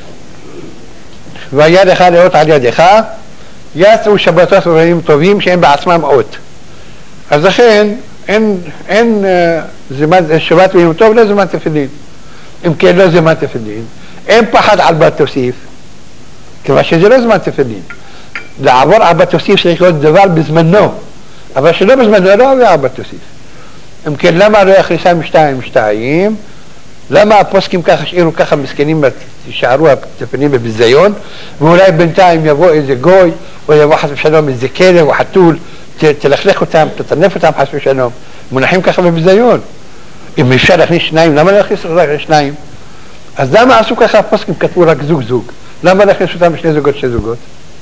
והיד אחד לאות על ידך, יצאו שבתות ובימים טובים שהם בעצמם אות. אז לכן אין, אין זמן, שבת ויום טוב לא זמן תפילין. אם כן לא זמן תפילין. אין פחד על בת תוסיף, כיוון שזה לא זמן תפילין. לעבור על בת תוסיף צריך להיות דבר בזמנו, אבל שלא בזמנו לא עבור על בת תוסיף. אם כן למה לא יכניסה משתיים משתיים? למה הפוסקים ככה שאירו ככה מסכנים שישארו התפילין בביזיון, ואולי בינתיים יבוא איזה גוי, או יבוא חס ושלום איזה כלב או חתול, תלכלך אותם, תטנף אותם חס ושלום, מונחים ככה בביזיון. אם אפשר להכניס שניים, למה לא להכניס רק שניים? אז למה עשו ככה הפוסקים כתבו רק זוג זוג? למה להכניס אותם בשני זוגות שתי זוגות?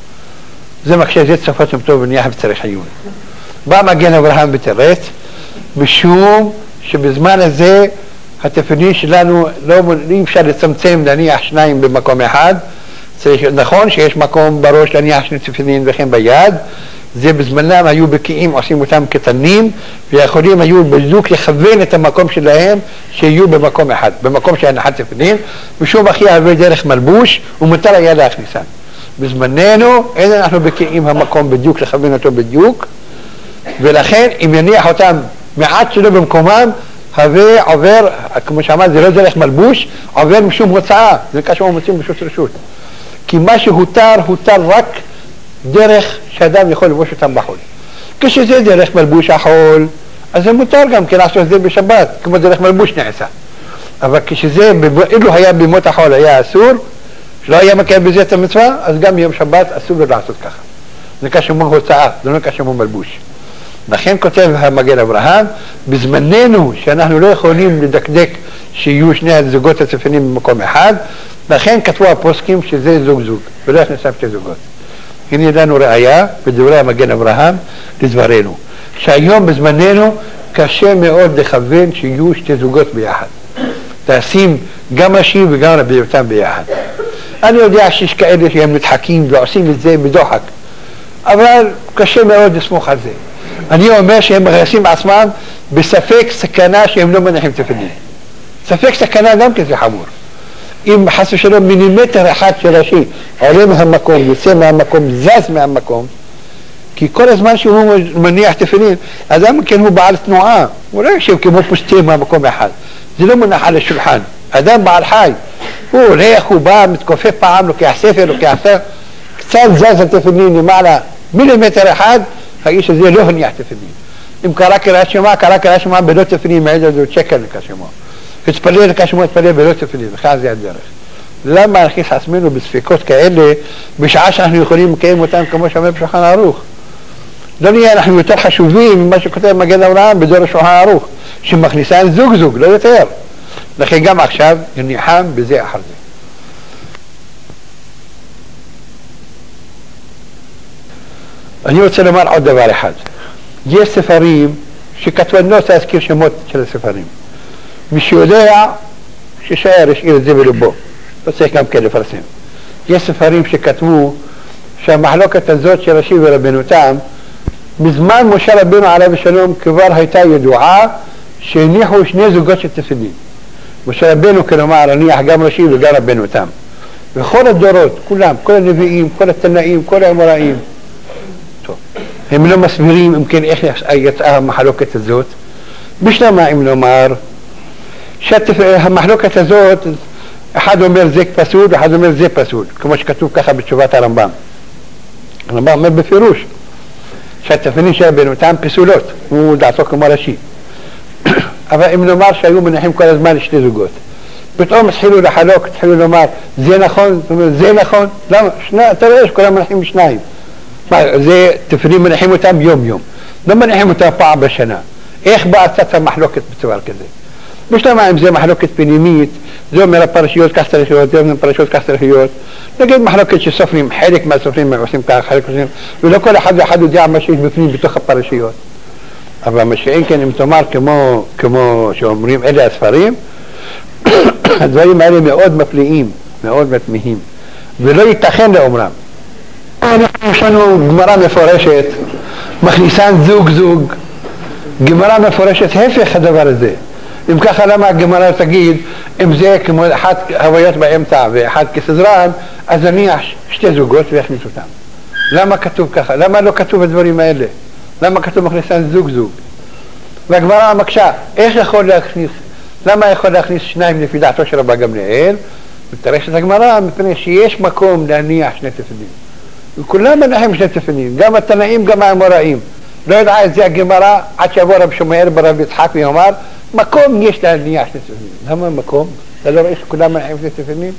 זה מקשה, זה צפות שם טוב וניח וצריך עיון. בא מגן אברהם בתרץ, משום שבזמן הזה התפילין שלנו לא אי אפשר לצמצם להניח שניים במקום אחד. צריך, נכון שיש מקום בראש להניח שני תפילין וכן ביד, זה בזמנם היו בקיאים עושים אותם קטנים, ויכולים היו בזוק לכוון את המקום שלהם שיהיו במקום אחד, במקום שהנחת תפילין, ושום אחי הרבה דרך מלבוש ומותר היה להכניסם. בזמננו אין אנחנו בקיאים המקום בדיוק לכוון אותו בדיוק, ולכן אם יניח אותם מעט שלא במקומם, הווה עובר, כמו שאמרת, זה לא דרך מלבוש, עובר משום הוצאה, זה כאשר מוצאים בשוט רשות. כי מה שהותר, הותר רק דרך שאדם יכול לבוש אותם בחול. כשזה דרך מלבוש החול, אז זה מותר גם כן לעשות את זה בשבת, כמו דרך מלבוש נעשה. אבל כשזה, אילו היה בימות החול היה אסור, שלא היה מקיים בזה את המצווה, אז גם יום שבת אסור לו לעשות ככה. זה כאשר הוא הוצאה, זה לא כאשר הוא מלבוש. לכן כותב המגן אברהם, בזמננו שאנחנו לא יכולים לדקדק שיהיו שני הזוגות התפילין במקום אחד, לכן כתבו הפוסקים שזה זוג זוג, ולא הכנסה שתי זוגות. הנה לנו ראיה בדברי המגן אברהם לדברנו, שהיום בזמננו קשה מאוד לכוון שיהיו שתי זוגות ביחד. תשים גם ראשי וגם רבי אותם ביחד. אני יודע שיש כאלה שהם נדחקים ועושים את זה בדוחק, אבל קשה מאוד לסמוך על זה. אני אומר שהם מכניסים עצמם בספק סכנה שהם לא מניחים תפילין. ספק סכנה גם כזה חמור. אם חס ושלום מילימטר אחד של ראשי עולה מהמקום, יוצא מהמקום, זז מהמקום, כי כל הזמן שהוא מניח תפילין, אדם כן הוא בעל תנועה, הוא לא יושב כמו פוסטים מהמקום אחד. זה לא מונח על השולחן. אדם בעל חי, הוא הולך, הוא בא, מתכופף פעם, לוקח ספר, לוקח ספר, קצת זז התפילין למעלה, מילימטר אחד, האיש הזה לא הניח תפילין. אם קרא קריאת שמע, קרא קריאת שמע בלא תפילין, מעיד על זה שקל לקשמו. התפלל לקשמו, התפלל בלא תפילין, וכך זה הדרך. למה להכניס עצמנו בספקות כאלה, בשעה שאנחנו יכולים לקיים אותם כמו שאומר בשולחן ערוך? לא נהיה, אנחנו יותר חשובים ממה שכותב מגן אברהם בדור השולחן ערוך, שמכניסה זוג זוג, לא יותר. לכן גם עכשיו נלחם בזה אחר זה. אני רוצה לומר עוד דבר אחד. יש ספרים שכתבו, אני לא רוצה להזכיר שמות של הספרים. מי שיודע ששאר ישאיר את זה בלבו. לא צריך גם כן לפרסם. יש ספרים שכתבו שהמחלוקת הזאת של רש"י ורבנותם, מזמן משה רבנו עליו השלום כבר הייתה ידועה שהניחו שני זוגות של תפילין. משה רבנו כלומר הניח גם רש"י וגם רבנותם. וכל הדורות, כולם, כל הנביאים, כל התנאים, כל האמוראים, טוב, הם לא מסבירים אם כן איך יצאה המחלוקת הזאת. בשלמה אם לומר שהמחלוקת הזאת, אחד אומר זה פסול ואחד אומר זה פסול, כמו שכתוב ככה בתשובת הרמב"ם. הרמב"ם אומר בפירוש שהתפילין של רבנותם פסולות, הוא דעתו כמו רש"י. אבל אם נאמר שהיו מניחים כל הזמן שתי זוגות, פתאום התחילו לחלוק, התחילו לומר זה נכון, זה נכון, למה? שני, אתה רואה שכולם מניחים שניים. מה, זה תפילין מניחים אותם יום יום, לא מניחים אותם פעם בשנה. איך באה קצת המחלוקת בצורה כזה? בשלמה אם זה מחלוקת פנימית, זה אומר הפרשיות כך צריך להיות, זה אומר הפרשיות כך צריך להיות. נגיד מחלוקת שסופרים, חלק מהסופרים עושים כך, חלק עושים, ולא כל אחד ואחד יודע מה שיש בפנים בתוך הפרשיות. אבל מה שאין כן אם תאמר כמו, כמו שאומרים אלה הספרים, הדברים האלה מאוד מפליאים, מאוד מתמיהים, ולא ייתכן לאומרם. יש לנו גמרא מפורשת, מכניסה זוג זוג, גמרא מפורשת הפך הדבר הזה. אם ככה למה הגמרא תגיד, אם זה כמו אחת הוויות באמצע ואחד כסדרן, אז נניח שתי זוגות ויכניס אותם. למה כתוב ככה? למה לא כתוב הדברים האלה? למה כתוב מכניסה זוג זוג? והגמרא מקשה, איך יכול להכניס, למה יכול להכניס שניים לפי דעתו של רבא גמליאל? מתרשת הגמרא מפני שיש מקום להניח שני תפילין. וכולם מניחים שני תפילין, גם התנאים גם האמוראים. לא ידעה את זה הגמרא עד שיבוא רב שמואל ברב יצחק ויאמר, מקום יש להניח שני תפילין. למה מקום? אתה לא רואה שכולם מניחים שני תפילין?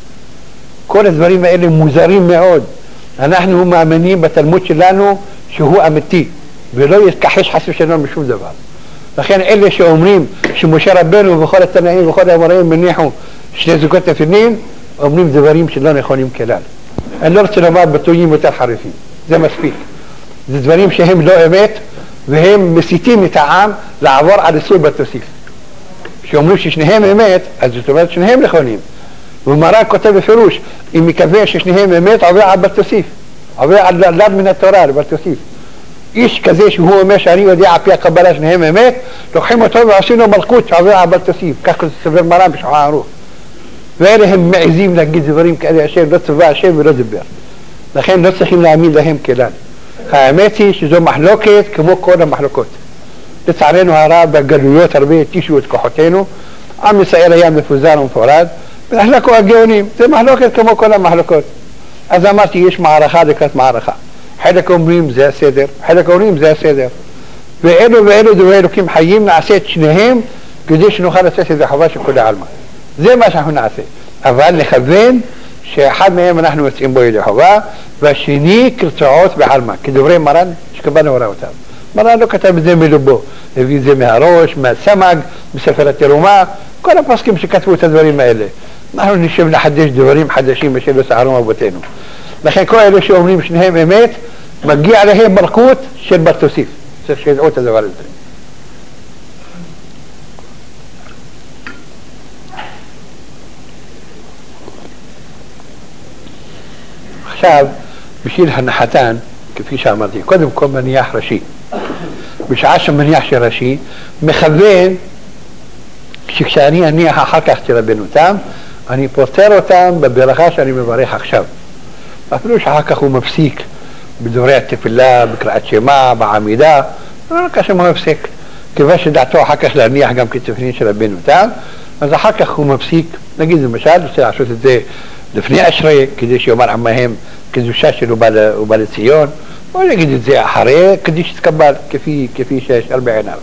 כל הדברים האלה מוזרים מאוד. אנחנו מאמינים בתלמוד שלנו שהוא אמיתי, ולא יתכחש חס ושלום בשום דבר. לכן אלה שאומרים שמשה רבנו וכל התנאים וכל האמוראים מניחו שני זוגות תפילין, אומרים דברים שלא נכונים כלל. אני לא רוצה לומר ביטויים יותר חריפים, זה מספיק. זה דברים שהם לא אמת, והם מסיתים את העם לעבור על איסור בתוסיף. שאומרים ששניהם אמת, אז זאת אומרת שניהם נכונים. ומרן כותב בפירוש, אם מקווה ששניהם אמת, עובר על בתוסיף. עובר על לד מן התורה, בתוסיף. איש כזה שהוא אומר שאני יודע על פי הקבלה שניהם אמת, לוקחים אותו ועושים לו מלכות שעובר על בתוסיף. כך סבר מרן בשולחן ערוך. ואלה הם מעזים להגיד דברים כאלה, השם לא צבא השם ולא דיבר. לכן לא צריכים להאמין להם כלל. האמת היא שזו מחלוקת כמו כל המחלוקות. לצערנו הרב בגלויות הרבה התישו את כוחותינו, עם ישראל היה מפוזר ומפורד, ונחלקו הגאונים, זה מחלוקת כמו כל המחלוקות. אז אמרתי יש מערכה לקראת מערכה. חלק אומרים זה הסדר, חלק אומרים זה הסדר. ואלו ואלו דברי אלוקים חיים, נעשה את שניהם כדי שנוכל לעשות את זה חובה של כל העלמא. זה מה שאנחנו נעשה. אבל נכוון שאחד מהם אנחנו יוצאים בו ידי חובה, והשני כרצועות בעלמא, כדברי מרן שקבלנו הוראותיו. מרן לא כתב את זה מלובו, הביא את זה מהראש, מהסמג, מספר התרומה, כל הפוסקים שכתבו את הדברים האלה. אנחנו נשב לחדש דברים חדשים אשר לא סערו אבותינו. לכן כל אלה שאומרים שניהם אמת, מגיע להם מלכות של בתוסיף. צריך שידעו את הדבר הזה. עכשיו, בשביל הנחתן, כפי שאמרתי, קודם כל מניח ראשי. בשעה שמניח של ראשי, מכוון שכשאני אניח אחר כך תרבנותם, אני פותר אותם בברכה שאני מברך עכשיו. אפילו שאחר כך הוא מפסיק בדברי התפילה, בקראת שמע, בעמידה, לא כאשר הוא מפסיק. כיוון שדעתו אחר כך להניח גם כתפנין של רבנו תם, אז אחר כך הוא מפסיק, נגיד למשל, רוצה לעשות את זה לפני עשרה, כדי שיאמר עמהם קדושה שלו בא לציון, או נגיד את זה אחרי, כדי שתקבל, כפי, כפי שיש הרבה עיניו.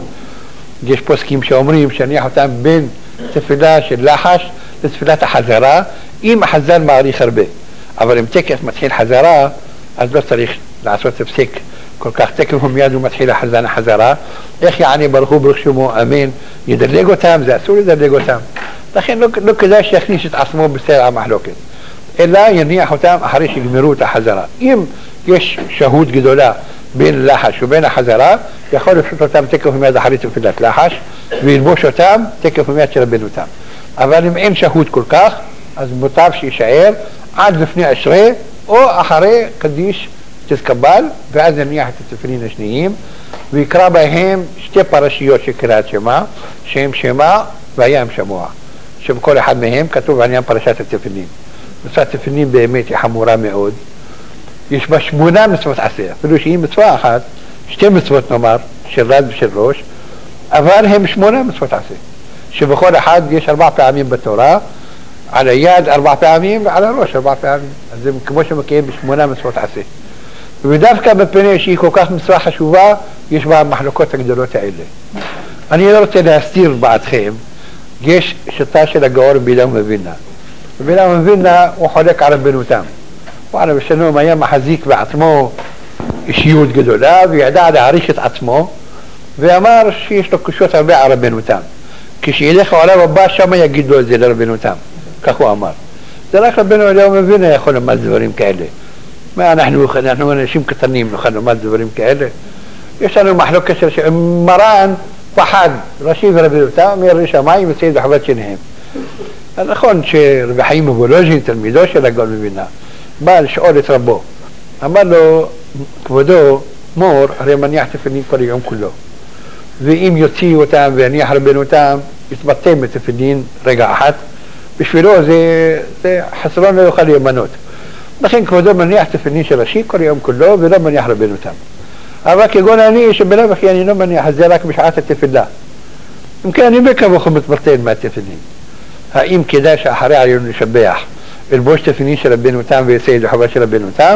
יש פוסקים שאומרים שהניח אותם בין תפילה של לחש לתפילת החזרה, אם החזר מעריך הרבה. אבל אם תקף מתחיל חזרה, אז לא צריך לעשות הפסק כל כך, תקף הוא מיד ומתחיל החזן החזרה. איך יעני ברוך הוא ברוך שמו אמן, ידלג אותם, זה אסור לדלג אותם. לכן לא, לא כדאי שיכניס את עצמו בסלע המחלוקת, אלא יניח אותם אחרי שיגמרו את החזרה. אם יש שהות גדולה בין לחש ובין החזרה, יכול לפשוט אותם תקף ומיד אחרי תפילת לחש, וילבוש אותם תקף ומיד של רבנו תם. אבל אם אין שהות כל כך, אז מוטב שישאר עד לפני עשרה, או אחרי קדיש תתקבל, ואז יניח את התפילין השניים, ויקרא בהם שתי פרשיות של קריאת שמע, שהם שמע וים שמוע. שבכל אחד מהם כתוב בעניין פרשת התפילין. מצוות התפילין באמת היא חמורה מאוד. יש בה שמונה מצוות עשה, אפילו שהיא מצווה אחת, שתי מצוות נאמר, של רד ושל ראש, אבל הם שמונה מצוות עשה. שבכל אחד יש ארבע פעמים בתורה, על היד ארבע פעמים ועל הראש ארבע פעמים. אז זה כמו שמקיים בשמונה מצוות עשה. ודווקא בפני שהיא כל כך מצווה חשובה, יש בה המחלוקות הגדולות האלה. אני לא רוצה להסתיר בעדכם, יש שיטה של הגאור בלעם מווילנה. בלעם מווילנה הוא חולק על רבנו תם. הוא עליו השלום היה מחזיק בעצמו אישיות גדולה, וידע להעריך את עצמו, ואמר שיש לו קושות הרבה על רבנו תם. כשילך העולם הבא שם יגיד לו את זה לרבנו תם. כך הוא אמר. זה רק רבנו בלעם מווילנה יכול לומר דברים כאלה. מה אנחנו, אנחנו אנשים קטנים נוכל לומר דברים כאלה? יש לנו מחלוקת של מרן פחד, ראשי ורבי תם, מירי שמיים וצייד וחוות שניהם. אז נכון שרבי חיים מבולוז'ין, תלמידו של הגאון מווילנה, בא לשאול את רבו. אמר לו, כבודו, מור, הרי מניח תפילין כל יום כולו. ואם יוציאו אותם ויניח רבנו תם, יתבטא בתפילין רגע אחת. בשבילו זה, זה חסרון לא יוכל להימנות. לכן כבודו מניח תפילין של ראשי כל יום כולו ולא מניח רבנו תם. אבל כגון אני שבלב אחי אני לא מניח, אז זה רק בשעת התפילה. אם כן אני בכבוך מתבטל מהתפילין. האם כדאי שאחרי עלינו לשבח ולבוש תפילין של רבנו תם ויעשה את החובה של רבנו תם?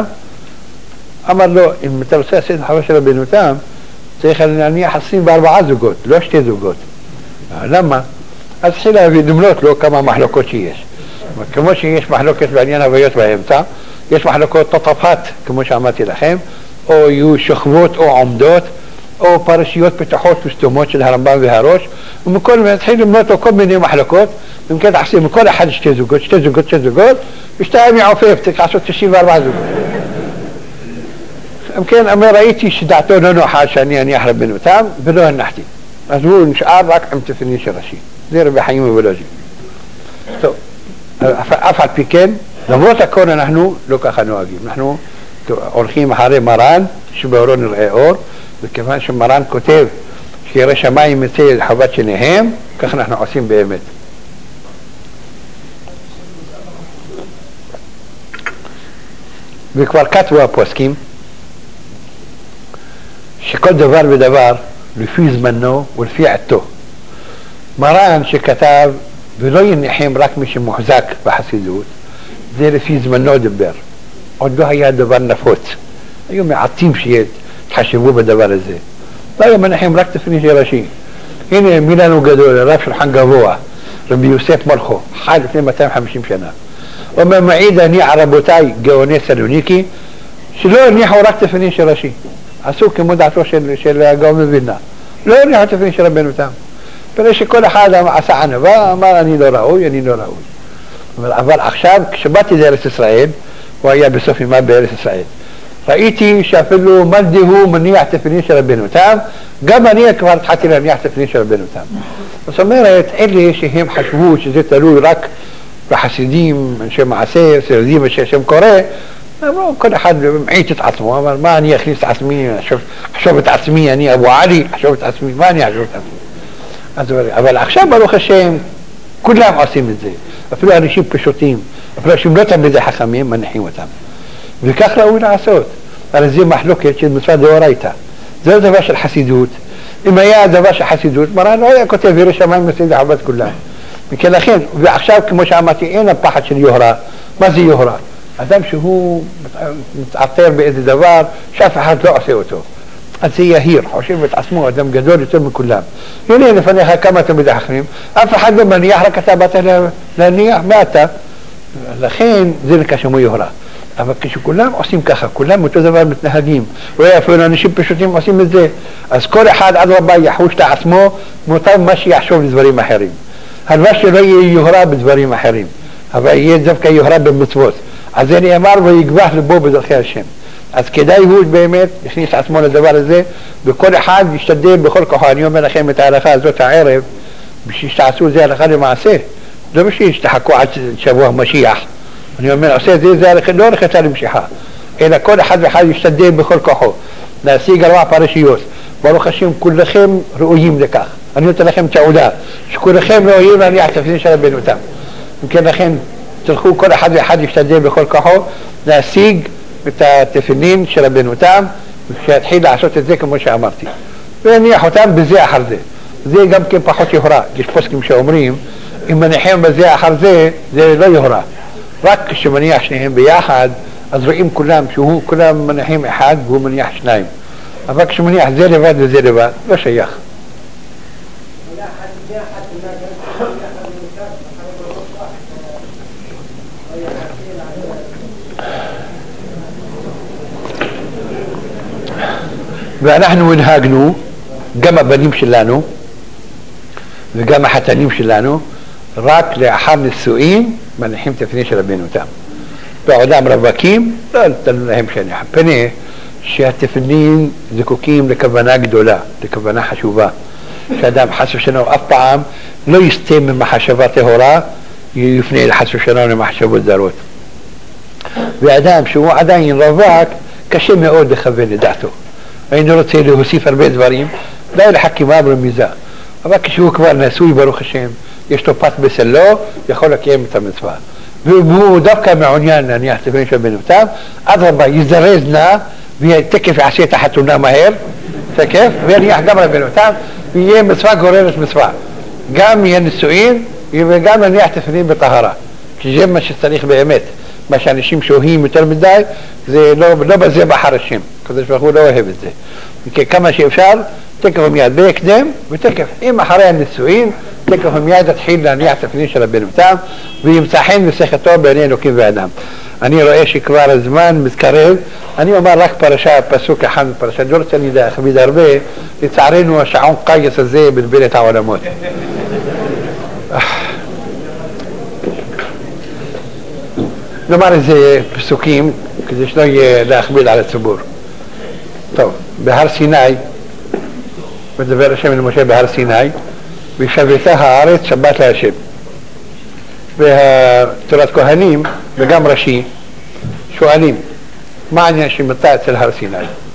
אמר לו, אם אתה רוצה לעשות את החובה של רבנו תם, צריך להניח עשרים וארבעה זוגות, לא שתי זוגות. למה? אז צריך להביא למנות לו כמה מחלוקות שיש. כמו שיש מחלוקת בעניין הוויות באמצע, יש מחלוקות תטפת, כמו שאמרתי לכם, או יהיו שכבות או עומדות, או פרשיות פתחות וסתומות של הרמב"ם והראש, ומכל מיני, תתחיל למנות לו כל מיני מחלוקות, ומכן תעשי מכל אחד שתי זוגות, שתי זוגות, שתי זוגות, ושתיים יעופף, צריך לעשות תשעים וארבעה זוגות. מכן, אמר, ראיתי שדעתו לא נוחה שאני אניח רבנו תם, ולא הנחתי. אז הוא נשאר רק עם תפילין של ראשי. זה רבי חיים מבולוז'ין. טוב, אף על פי כן, למרות הכל אנחנו לא ככה נוהגים. אנחנו הולכים אחרי מרן, שבאורו נראה אור, וכיוון שמרן כותב שירא שמיים יצא את חובת שניהם, כך אנחנו עושים באמת. וכבר כתבו הפוסקים, שכל דבר ודבר לפי זמנו ולפי עתו. מרן שכתב ולא ינחם רק מי שמוחזק בחסידות, זה לפי זמנו דבר. עוד לא היה דבר נפוץ. היו מעטים שיתחשבו בדבר הזה. לא היה מנחם רק תפילין של ראשי. הנה מילנו גדול, הרב שולחן גבוה, רבי יוסף מלכו, חי לפני מאתיים וחמישים שנה. אומר מעיד אני על רבותיי גאוני סלוניקי, שלא הניחו רק תפילין של ראשי. עשו כמו דעתו של, של הגאון מווילנה. לא הניחו תפילין של רבנו תם. פרש שכל אחד עשה ענווה, אמר אני לא ראוי, אני לא ראוי. אבל, אבל עכשיו, כשבאתי לארץ ישראל, הוא היה בסוף ימיו בארץ ישראל. ראיתי שאפילו מלדי הוא מניח תפילין של רבנו תם, גם אני כבר התחלתי להניח תפילין של רבנו תם. זאת אומרת, אלה שהם חשבו שזה תלוי רק בחסידים, אנשי מעשה, סרדים ושם קורא, אמרו, כל אחד מעיט את עצמו, אבל מה אני אכניס את עצמי, חשוב את עצמי, אני אבו עלי, חשוב את עצמי, מה אני אחשוב את עצמי? אז, אבל עכשיו ברוך השם, כולם עושים את זה, אפילו אנשים פשוטים, אפילו אנשים לא תלמידי חכמים, מניחים אותם. וכך ראוי לעשות. אבל זה מחלוקת של מצוות דאורייתא. זה לא דבר של חסידות, אם היה דבר של חסידות, מרן לא היה כותב ירא שמיים מסעיד החוות כולם. מכן לכן, ועכשיו כמו שאמרתי, אין הפחד של יוהרה. מה זה יוהרה? אדם שהוא מתעטר באיזה דבר שאף אחד לא עושה אותו. אז זה יהיר, חושב את עצמו אדם גדול יותר מכולם. הנה לפניך כמה תלמידי חכמים, אף אחד לא מניח, רק אתה באת להניח, מה אתה? לכן זה נקרא שמו יוהרה. אבל כשכולם עושים ככה, כולם אותו דבר מתנהגים, אולי אפילו אנשים פשוטים עושים את זה, אז כל אחד עד רבה יחוש את עצמו מותר מה שיחשוב לדברים אחרים. הלוואי שלא יהיה יוהרה בדברים אחרים, אבל יהיה דווקא יוהרה במצוות. אז זה נאמר ויגבח לבו בדרכי השם. אז כדאי הוא באמת יכניס עצמו לדבר הזה, וכל אחד ישתדל בכל כוחו. אני אומר לכם את ההלכה הזאת הערב, בשביל שתעשו זה הלכה למעשה, לא בשביל שתחכו עד שבוע משיח. אני אומר, עושה את זה, זה לא הלכתה למשיכה, אלא כל אחד ואחד ישתדל בכל כוחו, להשיג ארבע פרשיות. ברוך השם, כולכם ראויים לכך. אני נותן לכם תעודה, שכולכם ראויים להניח תפילין של רבנו תם. וכן לכן, תלכו כל אחד ואחד ישתדל בכל כוחו, להשיג את התפילין של רבנו תם, ושיתחיל לעשות את זה כמו שאמרתי. והניח אותם בזה אחר זה. זה גם כן פחות יוהרה. יש פוסקים שאומרים, אם מניחים בזה אחר זה, זה לא יוהרה. רק כשמניח שניהם ביחד, אז רואים כולם שהוא כולם מניחים אחד והוא מניח שניים. אבל כשמניח זה לבד וזה לבד, לא שייך. ואנחנו הנהגנו, גם הבנים שלנו וגם החתנים שלנו, רק לאחר נישואין מניחים תפילין של רבנו תם. בעודם רווקים, לא נתנו להם שניח. פנה שהתפילין זקוקים לכוונה גדולה, לכוונה חשובה. שאדם חס ושלום אף פעם לא יסטה ממחשבה טהורה, יפנה אל חס ושלום למחשבות זרות. ואדם שהוא עדיין רווק, קשה מאוד לכוון לדעתו. אני רוצה להוסיף הרבה דברים, לא לחכימה ברמיזה. אבל כשהוא כבר נשוי ברוך השם, יש לו פת בסלו, יכול לקיים את המצווה. והוא דווקא מעוניין להניח תפילין של רבנו תם, אדרבה יזרז נא, ותקף יעשה את החתונה מהר, תקף, ויניח גם רבנו תם, ויהיה מצווה גוררת מצווה. גם יהיה נישואין, וגם להניח תפילין בטהרה. כי זה מה שצריך באמת. מה שאנשים שוהים יותר מדי, זה לא, לא בזה בחר השם. הקדוש ברוך הוא לא אוהב את זה. וכי כמה שאפשר, תקף ומיד בהקדם, ותקף. אם אחרי הנישואין, תקף ומיד תתחיל להניח תפילין של רבנו תם, וימצא חן ושכתו בעיני אלוקים ואדם. אני רואה שכבר הזמן מתקרב, אני אומר רק פרשה, פסוק אחד מפרשה, לא רוצה לי להכביד הרבה, לצערנו השעון קייס הזה בלבל את העולמות. נאמר איזה פסוקים, כדי שלא יהיה להכביד על הציבור. טוב, בהר סיני, מדבר השם אל משה בהר סיני, ושבתה הארץ שבת להשם. ותורת כהנים וגם רש"י שואלים, מה העניין שמתה אצל הר סיני?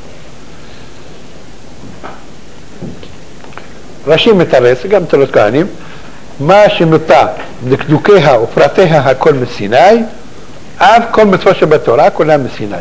רש"י מתרץ, גם תורת כהנים, מה שמתה דקדוקיה ופרטיה הכל מסיני, אף כל מצווה שבתורה כולם מסיני.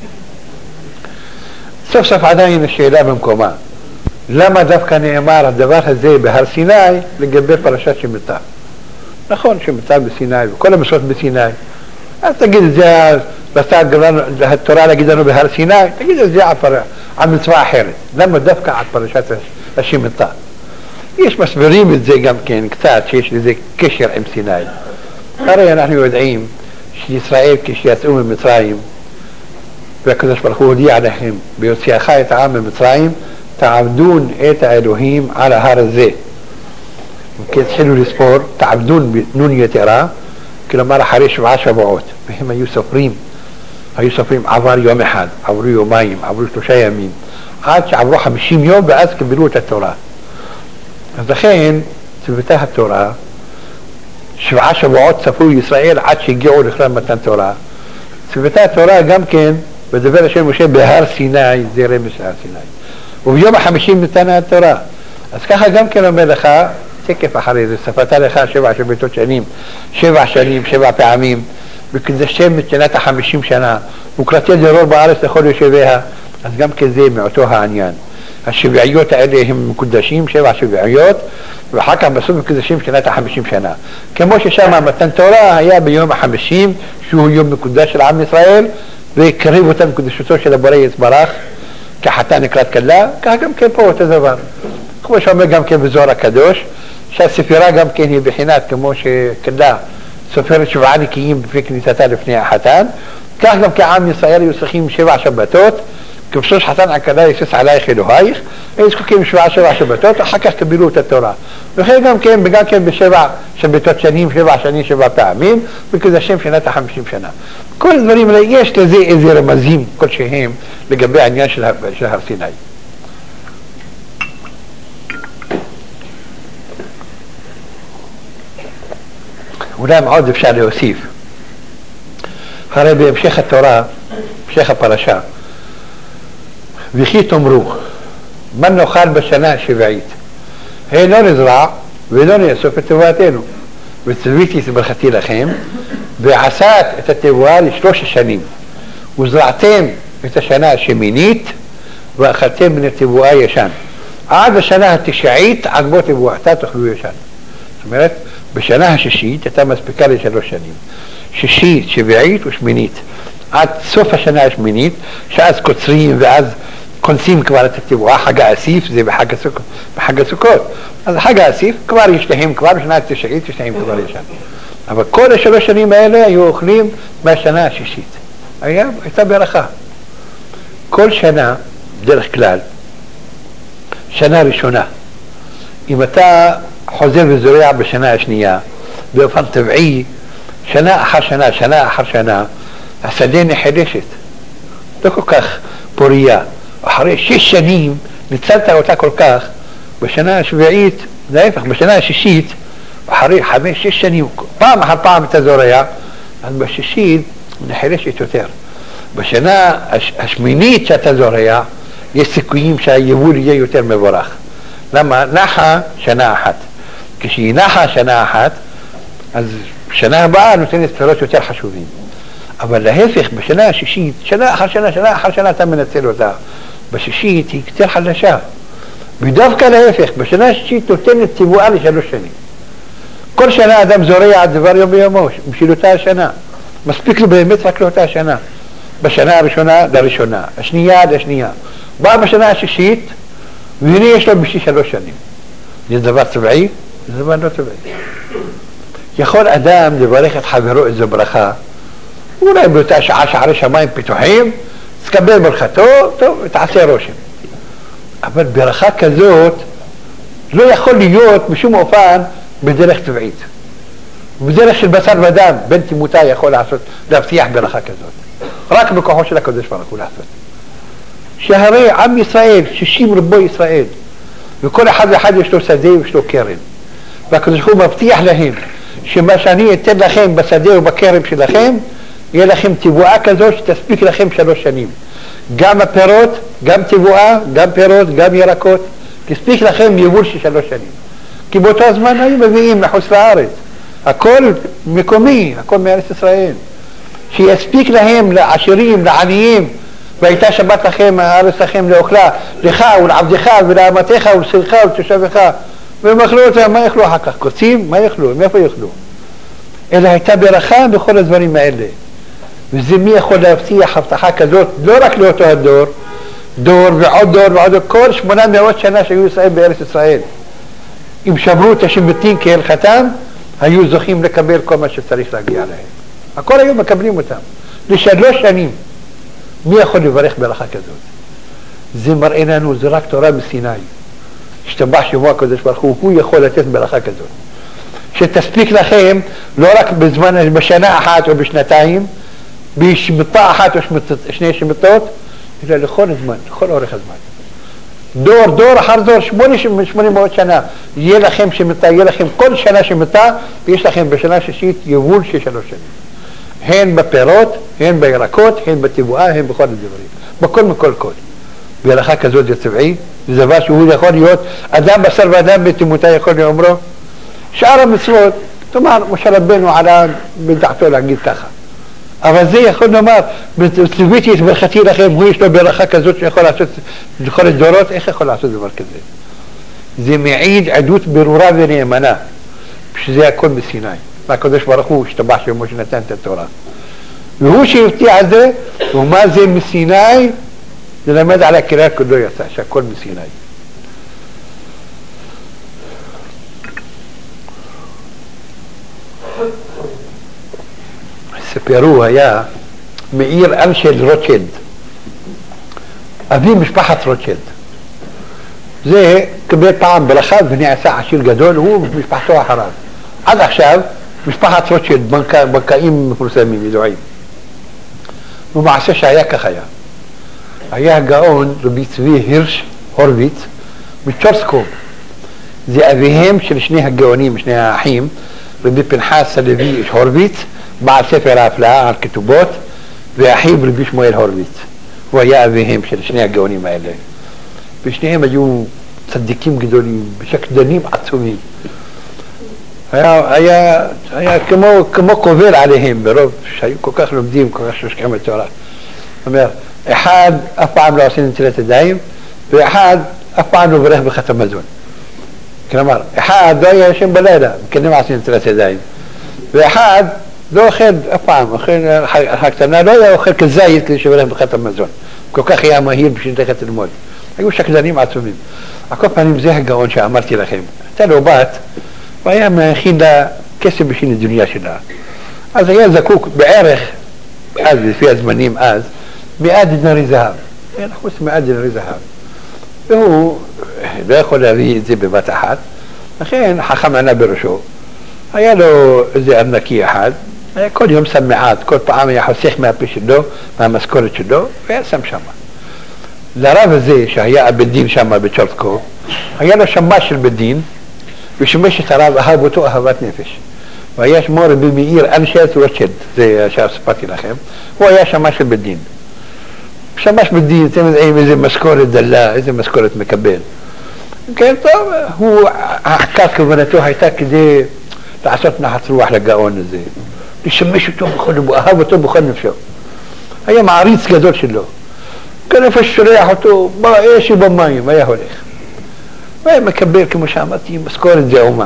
סוף סוף עדיין השאלה במקומה, למה דווקא נאמר הדבר הזה בהר סיני לגבי פרשת שמתה? נכון שמתה בסיני וכל המצוות בסיני, אז תגיד את זה, רצה התורה להגיד לנו בהר סיני, תגיד את זה על, פר... על מצווה אחרת. למה דווקא על פרשת השמתה? יש מסבירים את זה גם כן קצת, שיש לזה קשר עם סיני. הרי אנחנו יודעים שישראל כשיצאו ממצרים, והקדוש ברוך הוא הודיע עליהם, ביוציאך את העם ממצרים, תעבדון את האלוהים על ההר הזה. כי התחילו לספור, תעבדון נון יתרה, כלומר אחרי שבעה שבועות, והם היו סופרים, היו סופרים עבר יום אחד, עברו יומיים, עברו שלושה ימים, עד שעברו חמישים יום ואז קיבלו את התורה. אז לכן צוותה התורה, שבעה שבועות ספרו ישראל עד שהגיעו לכלל מתן תורה. צוותה התורה גם כן, בדבר השם משה בהר סיני, זה רמז של הר סיני. וביום החמישים נתנה התורה. אז ככה גם כן אומר לך, תקף אחרי זה, ספתה לך שבע שבתות שנים, שבע שנים, שבע פעמים, וקדשתם את שנת החמישים שנה, וקראתי דרור בארץ לכל יושביה, אז גם כזה מאותו העניין. השבעיות האלה הם מקודשים, שבע שבעיות, ואחר כך בסוף מקודשים שנת החמישים שנה. כמו ששם מתן תורה היה ביום החמישים, שהוא יום מקודש של עם ישראל, והקריב אותם מקודשותו של הבורא יתברך, כחתן לקראת כלה, כך גם כן פה אותו דבר. כמו שאומר גם כן בזוהר הקדוש, שהספירה גם כן היא בחינת כמו שכלה סופרת שבעה נקיים לפני כניסתה לפני החתן, כך גם כעם ישראל היו צריכים שבע שבתות, כבשוש חתן עקדה יסוס עלייך אלוהייך, היו זקוקים שבע שבע שבתות, אחר כך קבלו את התורה. וכן גם כן, וגם כן בשבע שבתות שנים, שבע שנים, שבע פעמים, מקודשים שנת החמישים שנה. כל הדברים האלה, יש לזה איזה רמזים כלשהם לגבי העניין של, של הר סיני. אולי מאוד אפשר להוסיף. הרי בהמשך התורה, בהמשך הפרשה, וכי תאמרו, מה נאכל בשנה השבעית? הרי לא נזרע ולא נאסוף את תבואתנו, וצוויתי את ברכתי לכם, ועשת את התבואה לשלוש השנים, וזרעתם את השנה השמינית, ואכלתם מן התבואה ישן. עד השנה התשעית, עד בו תבואתה תאכלו ישן. זאת אומרת, בשנה השישית הייתה מספיקה לשלוש שנים. שישית, שבעית ושמינית. עד סוף השנה השמינית, שאז קוצרים ואז כונסים כבר את התבואה, חג האסיף, זה בחג הסוכות. בחג הסוכות. אז חג האסיף כבר יש להם, כבר בשנה התשעית יש להם כבר ישן. אבל כל השלוש שנים האלה היו אוכלים מהשנה השישית. היה, הייתה ברכה. כל שנה, דרך כלל, שנה ראשונה, אם אתה חוזר וזורע בשנה השנייה, באופן טבעי, שנה אחר שנה, שנה אחר שנה, השדה נחדשת. לא כל כך פוריה. אחרי שש שנים, ניצלת אותה כל כך, בשנה השביעית, להפך, בשנה השישית, אחרי חמש, שש שנים, פעם אחר פעם אתה זורע, אז בשישית נחדשת יותר. בשנה הש, השמינית שאתה זורע, יש סיכויים שהיבול יהיה יותר מבורך. למה? נחה שנה אחת. כשהיא נחה שנה אחת, אז שנה הבאה נותנת פירות יותר חשובים. אבל להפך, בשנה השישית, שנה אחר שנה, שנה אחר שנה אתה מנצל אותה. בשישית היא קצת חדשה. ודווקא להפך, בשנה השישית נותנת תבואה לשלוש שנים. כל שנה אדם זורע דבר יום ביומו, בשביל אותה השנה. מספיק לו באמת רק לאותה השנה. בשנה הראשונה לראשונה, השנייה לשנייה. באה בשנה השישית, והנה יש לו בשביל שלוש שנים. זה דבר טבעי? זה דבר לא טבעי. יכול אדם לברך את חברו איזו ברכה, אולי באותה שעה שערי שמיים פתוחים, תקבל ברכתו, טוב, תעשה רושם. אבל ברכה כזאת לא יכול להיות בשום אופן בדרך טבעית. בדרך של בשר ודם, בן תמותה יכול לעשות, להבטיח ברכה כזאת. רק בכוחו של הקדוש ברוך הוא לעשות. שהרי עם ישראל, שישים רבו ישראל, וכל אחד ואחד יש לו שדה ויש לו קרן. והקדוש ברוך הוא מבטיח להם שמה שאני אתן לכם בשדה ובקרן שלכם, יהיה לכם תבואה כזאת שתספיק לכם שלוש שנים. גם הפירות, גם תבואה, גם פירות, גם ירקות, תספיק לכם יבול של שלוש שנים. כי באותו הזמן היו מביאים מחוץ לארץ. הכל מקומי, הכל מארץ ישראל. שיספיק להם, לעשירים, לעניים, והייתה שבת לכם, הארץ לכם לאוכלה, לך ולעבדך ולאמתך ולשרך ולתושבך. והם אכלו אותם, מה יאכלו אחר כך? קוצים? מה יאכלו? מאיפה יאכלו? אלא הייתה ברכה בכל הדברים האלה. וזה מי יכול להבטיח הבטחה כזאת, לא רק לאותו הדור, דור ועוד דור ועוד דור, כל שמונה מאות שנה שהיו ישראל בארץ ישראל. אם שמרו את השמתים כהלכתם, היו זוכים לקבל כל מה שצריך להגיע להם. הכל היו מקבלים אותם. לשלוש שנים, מי יכול לברך ברכה כזאת? זה מראה לנו, זה רק תורה בסיני. השתבח שמו הקדוש ברוך הוא, הוא יכול לתת ברכה כזאת. שתספיק לכם, לא רק בזמן, בשנה אחת או בשנתיים, בשמתה אחת או שני שמתות, אלא לכל הזמן, לכל אורך הזמן. דור, דור אחר דור, שמונה, שמונה מאות שנה, יהיה לכם שמתה, יהיה לכם כל שנה שמתה, ויש לכם בשנה שישית יבול של שלוש שנים. הן בפירות, הן בירקות, הן בתבואה, הן בכל הדברים. בכל מכל כל. ברכה כזאת זה טבעי, זה דבר שהוא יכול להיות, אדם בשר ואדם בתמותה יכול לאומרו. שאר המצוות, תאמר, משה רבנו עלה בדעתו להגיד ככה. אבל זה יכול לומר, בצביתי את ברכתי לכם, הוא יש לו ברכה כזאת שיכול לעשות לכל הדורות, איך יכול לעשות דבר כזה? זה מעיד עדות ברורה ונאמנה, שזה הכל מסיני. והקדוש ברוך הוא השתבח שמו שנתן את התורה. והוא שהבטיח על זה, ומה זה מסיני? ללמד על הקריאה כולו יצא, שהכל מסיני. סיפרו היה מאיר אנשל רוטשילד, אבי משפחת רוטשילד. זה קיבל פעם ברכה ונעשה עשיר גדול, הוא ומשפחתו אחריו. עד עכשיו משפחת רוטשילד בנקאים מפורסמים ידועים. ומעשה שהיה כך היה. היה הגאון רבי צבי הירש הורוביץ מצ'ורסקו. זה אביהם של שני הגאונים, שני האחים, רבי פנחס הלוי הורוביץ, בעל ספר ההפלאה על כתובות, ואחיו רבי שמואל הורוביץ. הוא היה אביהם של שני הגאונים האלה. ושניהם היו צדיקים גדולים, שקדנים עצומים. היה, היה, היה כמו, כמו קובל עליהם, ברוב שהיו כל כך לומדים, כל כך שושקים בתורה. זאת אומרת, אחד אף פעם לא עושה נטילת ידיים, ואחד אף פעם לא ברך ברכת המזון. כלומר, אחד לא היה ישן בלילה, מקדם עושה נטילת ידיים. ואחד לא אוכל אף פעם, אוכל הקטנה, לא היה אוכל כזית כדי שברך ברכת המזון. כל כך היה מהיר בשביל ללכת ללמוד. היו שקדנים עצומים. על כל פנים זה הגאון שאמרתי לכם. הייתה לו בת, והיה מכין לה כסף בשביל הדוניה שלה. אז היה זקוק בערך, אז לפי הזמנים אז, מאה דינרי זהב. אין חוץ מאה דינרי זהב. והוא לא יכול להביא את זה בבת אחת. לכן חכם ענה בראשו. היה לו איזה ארנקי אחד, היה כל יום שם מעט, כל פעם היה חוסך מהפה שלו, מהמשכורת שלו, והיה שם שם. לרב הזה שהיה הבית דין שם בצ'ורסקו, היה לו שמש של בית דין, ושמש את הרב, אהב אותו אהבת נפש. והיה שמו רבי מאיר אנשל רוטשילד, זה שספרתי לכם, הוא היה שמש של בית דין. שמש בית דין, אתם יודעים איזה משכורת דלה, איזה משכורת מקבל. כן, טוב, הוא, העיקר כוונתו הייתה כדי לעשות נחת רוח לגאון הזה, לשמש אותו בכל, הוא אהב אותו בכל נפשו. היה מעריץ גדול שלו. כן, איפה ששולח אותו, באש ובמים, היה הולך. והיה מקבל, כמו שאמרתי, משכורת זעומה.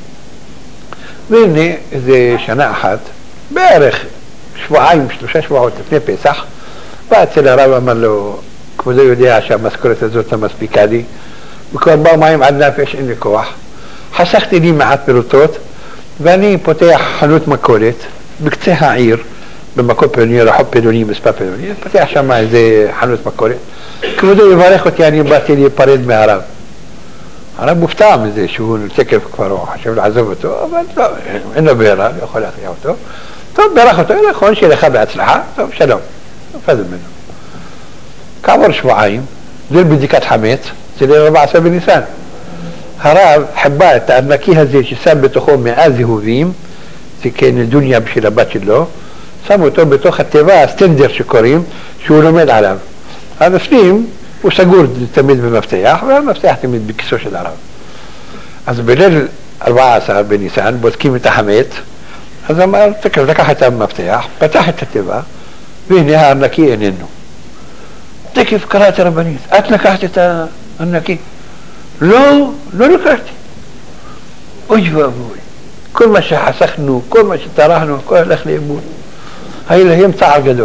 והנה, איזה שנה אחת, בערך שבועיים, שלושה שבועות לפני פסח, בא אצל הרב, אמר לו, כבודו יודע שהמשכורת הזאת לא מספיקה לי, וכבר באו מים עד נפש, אין לי כוח. חסכתי לי מעט פירוטות, ואני פותח חנות מכולת בקצה העיר, במקום פלוני, רחוב פלוני, מספר פלוני, פותח שם איזה חנות מכולת. כבודו יברך אותי, אני באתי להיפרד מהרב. הרב מופתע מזה שהוא תקף כבר, הוא חשב לעזוב אותו, אבל לא, אין לו ברירה, לא יכול להכריע אותו. טוב, ברך אותו, נכון, שיהיה לך בהצלחה, טוב, שלום. פזל ממנו. כעבור שבועיים, ליל בדיקת חמץ, זה ליל ארבע עשרה בניסן. הרב חבא את הארנקי הזה ששם בתוכו מאה זהובים, זה כנדוניה בשביל הבת שלו, שם אותו בתוך התיבה, הסטנדר שקוראים, שהוא לומד עליו. הנפנים הוא סגור תמיד במפתח, והמפתח תמיד בכיסו של הרב. אז בליל ארבע עשרה בניסן בודקים את החמץ, אז אמר, לקח את המפתח, פתח את התיבה, והנה הארנקי איננו. תקף קראת הרבנית, את לקחת את הארנקי? לא, לא לקחתי. אוי ואבוי, כל מה שחסכנו, כל מה שטרחנו, הכל הלך לאיבוד. היה להם צער גדול.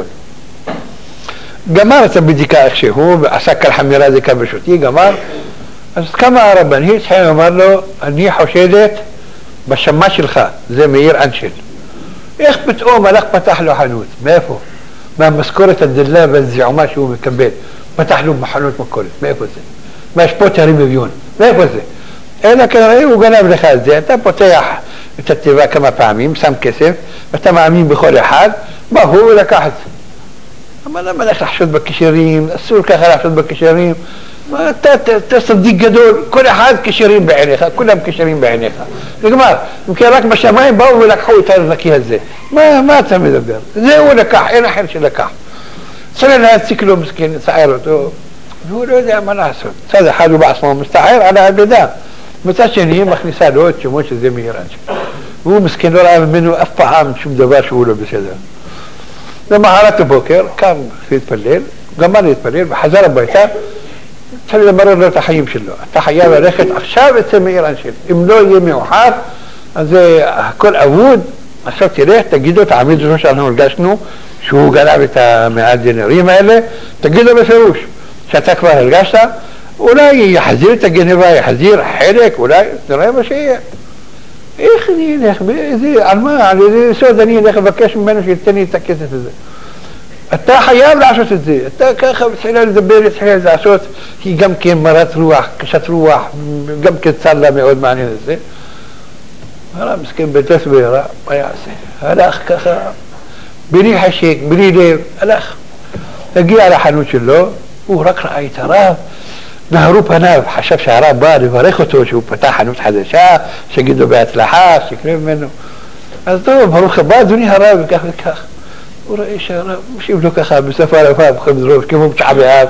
גמר את הבדיקה איכשהו, ועשה כל חמירה זה כאן בשותי, גמר. אז כמה הרבנית, חיים אמר לו, אני חושדת בשמה שלך, זה מאיר אנשל. איך פתאום הלך פתח לו חנות? מאיפה? מהמשכורת הדלה והזעומה שהוא מקבל. פתח לו בחנות מכולת, מאיפה זה? מהשפוט הרביביון, מאיפה זה? אלא כנראה הוא גנב לך את זה, אתה פותח את התיבה כמה פעמים, שם כסף, ואתה מאמין בכל אחד, מה הוא לקח את זה? אבל למה לך לחשוד בקשרים? אסור ככה לחשוד בקשרים. אתה, אתה, אתה צדיק גדול, כל אחד קשרים בעיניך, כולם קשרים בעיניך. נגמר, אם כן רק בשמיים באו ולקחו את הארנקי הזה. מה, מה אתה מדבר? זה הוא לקח, אין אחר שלקח. צריך להציק לו מסכן, לצער אותו, והוא לא יודע מה לעשות. צד אחד הוא בעצמו מסתער על העבדה. מצד שני היא מכניסה לו את שמו שזה מאיר אנשל. והוא מסכן לא ראה ממנו אף פעם שום דבר שהוא לא בסדר. למחרת הבוקר קם להתפלל, גמר להתפלל וחזר הביתה, צריך למרר לו את החיים שלו. אתה חייב ללכת עכשיו אצל מאיר אנשל, אם לא יהיה מאוחר, אז הכל אבוד. עכשיו תלך, תגיד לו, תעמיד אותו שאנחנו הרגשנו שהוא גנב את המאה דינרים האלה, תגיד לו בפירוש שאתה כבר הרגשת, אולי יחזיר את הגנבה, יחזיר חלק, אולי, נראה מה שיהיה. איך אני אלך, באיזה, על מה, על איזה יסוד אני אלך לבקש ממנו שיתן לי את הכסף הזה. אתה חייב לעשות את זה, אתה ככה מתחילה לדבר, מתחילה לעשות, היא גם כן מרת רוח, קשת רוח, גם כן צר לה מאוד מעניין את זה. הרב מסכן בטס בירה, מה יעשה? הלך ככה, בלי חשק, בלי לב, הלך. הגיע לחנות שלו, הוא רק ראה את הרב, נהרו פניו, חשב שהרב בא לברך אותו, שהוא פתח חנות חדשה, שיגיד לו בהצלחה, שיקרב ממנו. אז טוב, ברוך הבא, אדוני הרב, וכך וכך. הוא ראה שהרב, משיב לו ככה, בסוף הרב, חמזרוב, כמו בתשעה באב.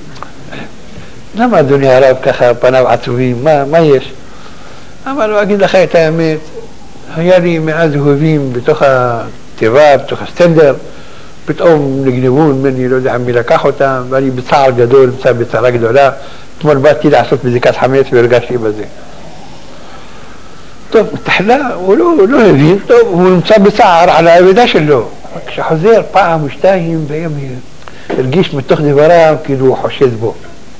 למה אדוני הרב ככה, פניו עצובים, מה, מה יש? אמר לו, אגיד לך את האמת, היה לי מאז אוהבים בתוך התיבה, בתוך הסטנדר, פתאום נגנבו ממני, לא יודע מי לקח אותם, ואני בצער גדול, נמצא בצערה גדולה. אתמול באתי לעשות בדיקת חמץ והרגשתי בזה. טוב, תחלה, הוא לא, הוא לא הבין, טוב, הוא נמצא בצער על העבודה שלו. כשחוזר פעם ושתיים, והם הרגיש מתוך דבריו כאילו הוא חושד בו.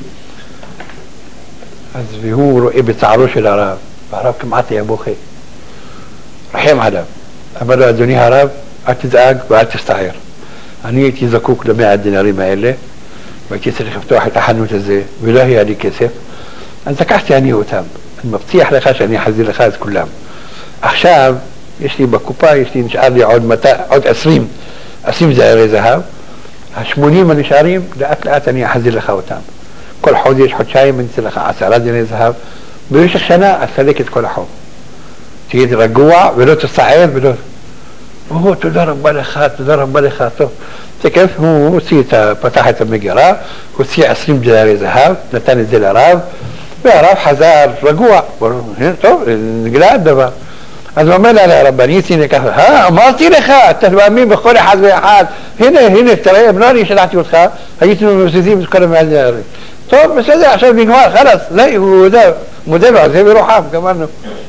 אז והוא רואה בצערו של הרב, והרב כמעט היה בוכה. רחם עליו. אמר לו, אדוני הרב, אל תדאג ואל תסתער. אני הייתי זקוק למאה הדינרים האלה, והייתי צריך לפתוח את החנות הזה, ולא היה לי כסף, אז לקחתי אני אותם. אני מבטיח לך שאני אחזיר לך את כולם. עכשיו, יש לי בקופה, יש לי, נשאר לי עוד, מת... עוד עשרים, עשרים דיירי זהב, השמונים הנשארים, לאט לאט אני אחזיר לך אותם. כל חודש, חודשיים, אני אצא לך עשרה דיירי זהב, במשך שנה אסלק את כל החוב. תהיה רגוע ולא תסער ולא... או, תודה רבה לך, תודה רבה לך, טוב. תקף, הוא הוציא את, פתח את המגירה, הוציא עשרים דיירי זהב, נתן את זה לרב, והרב חזר רגוע, טוב, נגלה הדבר. אז הוא אומר לה לרבנית, הנה ככה, אה, אמרתי לך, אתה מאמין בכל אחד ואחד, הנה, הנה, תראה, אם לא אני שלחתי אותך, היינו מזיזים את כל המאה דיירים. טוב, בסדר, עכשיו נגמר, חלס, לא, הוא מודה לו, זה ברוחם, גמרנו.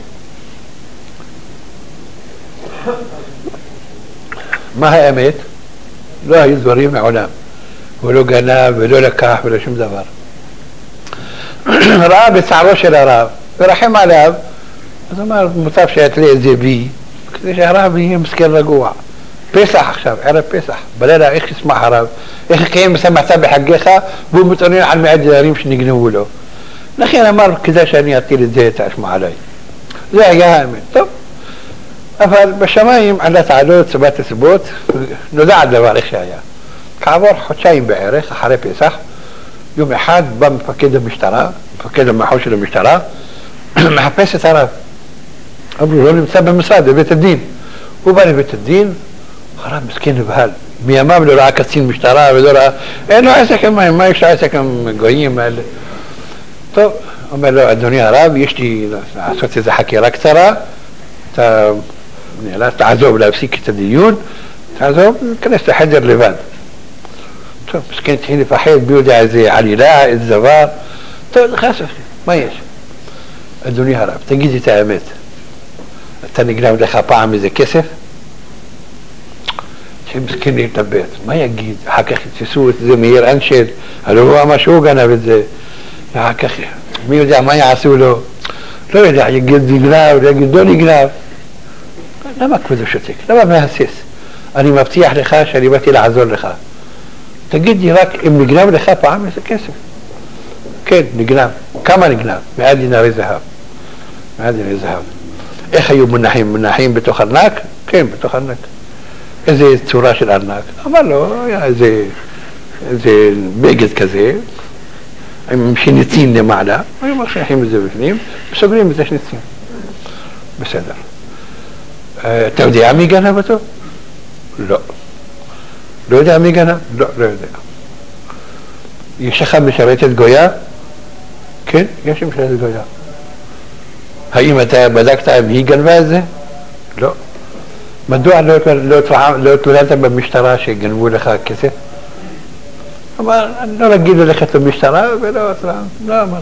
מה האמת? לא היו דברים מעולם. הוא לא גנב ולא לקח ולא שום דבר. ראה בצערו של הרב ורחם עליו, אז אמר, מוטב שיתלה את זה בי, כדי שהרב יהיה מסכן רגוע. פסח עכשיו, ערב פסח, בלילה איך ישמח הרב, איך יקיים משמחת בחגיך, והוא מתעונן על מאה דיירים שנגנבו לו. לכן אמר, כדאי שאני אטיל את זה, את האשמה עליי. זה היה האמת. טוב. אבל בשמיים עלה תעלות, סבת הסיבות, נודע הדבר איך שהיה. כעבור חודשיים בערך, אחרי פסח, יום אחד בא מפקד המשטרה, מפקד המחוז של המשטרה, מחפש את הרב. אמרו, לא נמצא במשרד, בבית הדין. הוא בא לבית הדין, הרב מסכן נבהל. מימיו לא ראה קצין משטרה ולא ראה, אין לו עסק עם מים, מה יש לו עסק עם גויים האלה? טוב, אומר לו, אדוני הרב, יש לי לעשות איזו חקירה קצרה, אתה נאלץ תעזוב להפסיק את הדיון, תעזוב, כנס לחדר לבד. טוב, מסכן תחיל לפחד, בי יודע איזה עלילה, איזה דבר. טוב, חסף, מה יש? אדוני הרב, תגיד את האמת. אתה נגנב לך פעם איזה כסף? שמסכן להתאבד. מה יגיד? אחר כך יתפסו את זה מאיר אנשל, הלוא הוא אמר שהוא גנב את זה. אחר כך, מי יודע מה יעשו לו? לא יודע, יגיד נגנב, יגיד לא נגנב. למה כבודו שותק? למה מהסס? אני מבטיח לך שאני באתי לעזור לך. תגיד לי רק אם נגנב לך פעם איזה כסף. כן, נגנב. כמה נגנב? מאה דינרי זהב. מאה דינרי זהב. איך היו מונחים? מונחים בתוך ארנק? כן, בתוך ארנק. איזה צורה של ארנק? אמר לו, היה איזה, איזה בגד כזה, עם שניצים למעלה, היו משכים את זה בפנים, וסוגרים את זה שניצים. בסדר. אתה יודע מי גנב אותו? לא. לא יודע מי גנב? לא, לא יודע. יש לך משרתת גויה? כן, יש משרתת גויה. האם אתה בדקת אם היא גנבה את זה? לא. מדוע לא, לא, לא התלוננת במשטרה שגנבו לך כסף? אמר, אני לא רגיל ללכת למשטרה ולא לא אמרתי.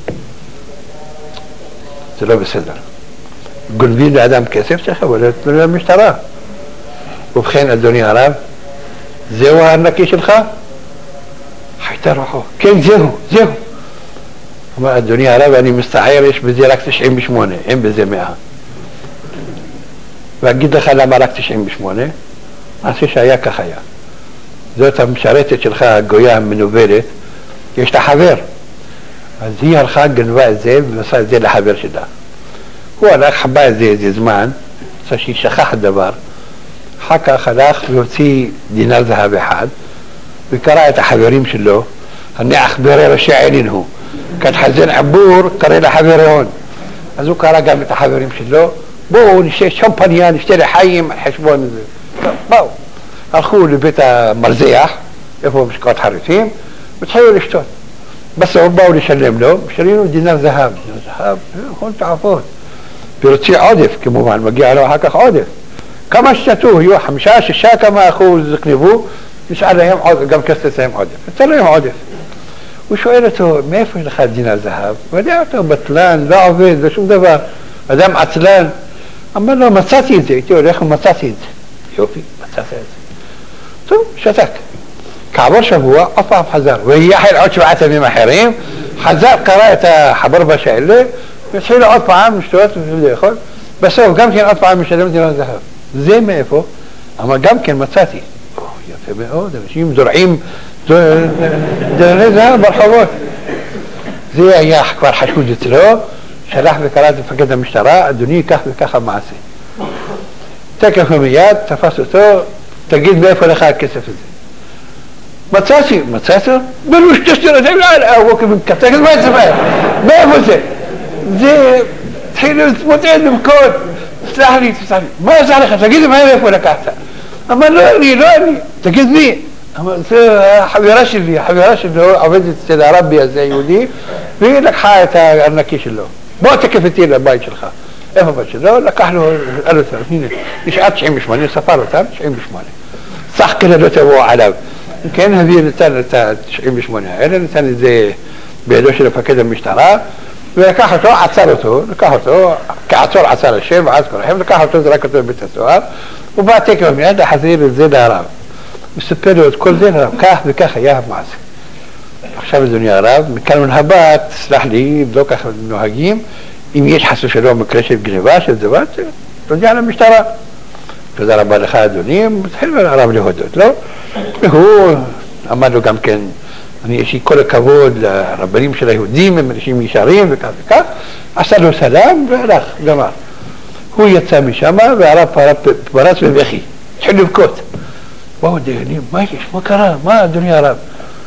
זה לא בסדר. גונבים לאדם כסף, צריך לבוא למשטרה. ובכן, אדוני הרב, זהו הארנקי שלך? חייתה רוחו. כן, זהו, זהו. אמר, אדוני הרב, אני מסתער, יש בזה רק תשעים ושמונה, אין בזה מאה. ואגיד לך למה רק תשעים ושמונה, מעשה שהיה כך היה. זאת המשרתת שלך, הגויה המנובלת, יש לה חבר. אז היא הלכה, גנבה את זה, ועשה את זה לחבר שלה. הוא הלך, חבא את זה איזה זמן, עשה שהיא שכח דבר, אחר כך הלך והוציא דינר זהב אחד, וקרא את החברים שלו, אני אכברי ראשי עינין הוא, כתחזן עבור, קרא לחברי הון. אז הוא קרא גם את החברים שלו, בואו נשתה שמפניה, נשתה לחיים, חשבון הזה. באו. הלכו לבית המרזח, איפה משקאות חריפים, והתחילו לשתות. בסוף באו לשלם לו, משלמים לו דינר זהב. דינר זהב, הון תעפות. ורוציא עודף, כמובן, מגיע לו אחר כך עודף. כמה שתתו, היו חמישה, שישה, כמה אחוז קניבו, נשאר להם עודף, גם כסף להם עודף. יצא להם עודף. הוא שואל אותו, מאיפה יש לך דינר זהב? הוא יודע אותו, בטלן, לא עובד, לא שום דבר. אדם עצלן. אמר לו, מצאתי את זה. הייתי הולך ומצאתי את זה. יופי, מצאת את זה. טוב, שתק. כעבור שבוע, אף פעם חזר. ויחל עוד שבעת ימים אחרים, חזר, קרא את החברבש האלה, והתחיל עוד פעם לשתות ולאכול. בסוף, גם כן עוד פעם משלם דינר זהב. זה מאיפה? אמר, גם כן מצאתי. יפה מאוד, אנשים זורעים דינרי זהב ברחובות. זה היה כבר חשוד אצלו, שלח וקרא את מפקד המשטרה, אדוני, כך וכך המעשה. תקף ומיד, תפס אותו, תגיד מאיפה לך הכסף הזה. מצאתי, מצאתי? בלו שתשתי רזים לעלה, הוא כמקטק, אז מה זה? מאיפה זה? זה, התחילו להתמודד למכות, סלח לי, סלח לי, מה עשה לך? תגיד מאיפה לקחת? אמר, לא אני, לא אני, תגיד מי? אמר, זה החברה שלי, החברה שלו עובדת אצל הרבי הזה היהודי, והיא לקחה את הארנקי שלו. בוא תקף איתי לבית שלך. איפה הבית שלו? לקח לו, אל אותם, הנה, נשאר תשעים ושמונה, ספר אותם, תשעים ושמונה. סך כלל לא תבואו עליו. כן, הביא נתן את ה-תשעים ושמונה האלה, נתן את זה בידו של מפקד המשטרה, ולקח אותו, עצר אותו, לקח אותו, כעצור עצר השם, ועץ כל החיים, לקח אותו, זרק אותו בבית הסוהר, הוא בא תקף מיד להחזיר את זה להרב. מספר לו את כל זה לרב, כך וכך היה המעשה. עכשיו אדוני הרב, מכאן ולהבא, תסלח לי, לא ככה נוהגים, אם יש חס ושלום מקרה של גניבה, של דבר, תודיע למשטרה. תודה רבה לך אדוני, מתחיל הרב להודות, לא? והוא אמר לו גם כן, אני יש לי כל הכבוד לרבנים של היהודים, הם אנשים ישרים וכך וכך, עשה לו סלם והלך, גמר. הוא יצא משם והרב פרץ בבכי, התחיל לבכות. וואו דיינים, מה יש? מה קרה? מה אדוני הרב?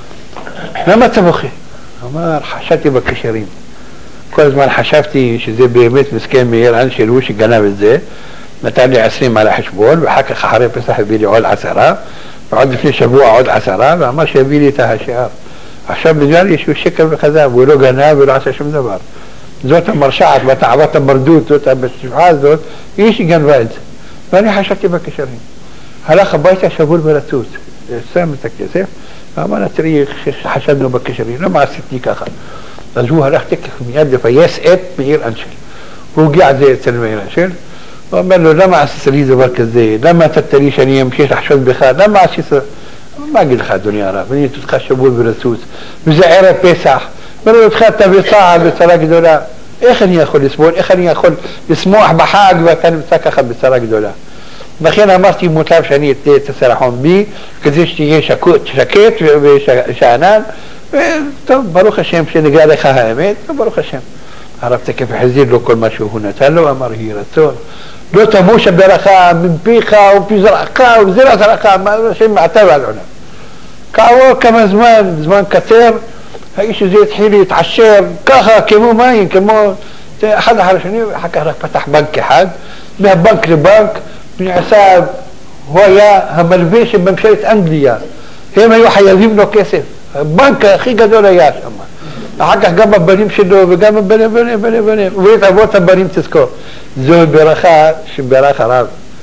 למה אתה בוכה? אמר, חשבתי בקשרים. כל הזמן חשבתי שזה באמת מסכן מאיר אנשל הוא שגנב את זה, נתן לי עשרים על החשבון, ואחר כך אחרי פסח הביא לי עוד עשרה, ועוד לפני שבוע עוד עשרה, ואמר שהביא לי את השאר. עכשיו בגלל יש שקר וחזב, הוא לא גנב ולא עשה שום דבר. זאת המרשעת והתאוות המרדות, זאת הבשבעה הזאת, היא שגנבה את זה. ואני חשבתי בקשרים. הלך הביתה שבור ברצות, שם את הכסף, ואמר לה, תראי, חשדנו בקשרים, למה עשיתי ככה? אז הוא הלך תקף מיד לפייס את מאיר אנשל. הוא הגיע את זה אצל מאיר אנשל, הוא אומר לו, למה עשית לי דבר כזה? למה נתת לי שאני אמשיך לחשוד בך? למה עשית? מה אגיד לך, אדוני הרב? אני נתת לך שבור ברצות, וזה ערב פסח, ולא התחלת בצער, בצרה גדולה. איך אני יכול לסבול? איך אני יכול לשמוח בחג ואתה נמצא ככה בצרה גדולה? לכן אמרתי מוטב שאני אתן את הסרחון בי, כדי שתהיה שקט ושענן, וטוב, ברוך השם שנגלה לך האמת, וברוך השם. הרב תקף החזיר לו כל מה שהוא נתן לו, אמר יהי רצון. לא תמוש הברכה מפיך ומפזרעך וזרע זרעך, השם מעתה ועל עולם. כעבור כמה זמן, זמן קצר, האיש הזה התחיל להתעשר, ככה כמו מים, כמו אחד אחר השני, ואחר כך רק פתח בנק אחד, מהבנק לבנק, נעשה, הוא היה המלווה של ממשלת אנגליה, הם היו חייבים לו כסף, הבנק הכי גדול היה שם. אחר כך גם הבנים שלו וגם הבנים, בנים, בנים, בנים, ובית אבות הבנים תזכור. זו ברכה שברך הרב.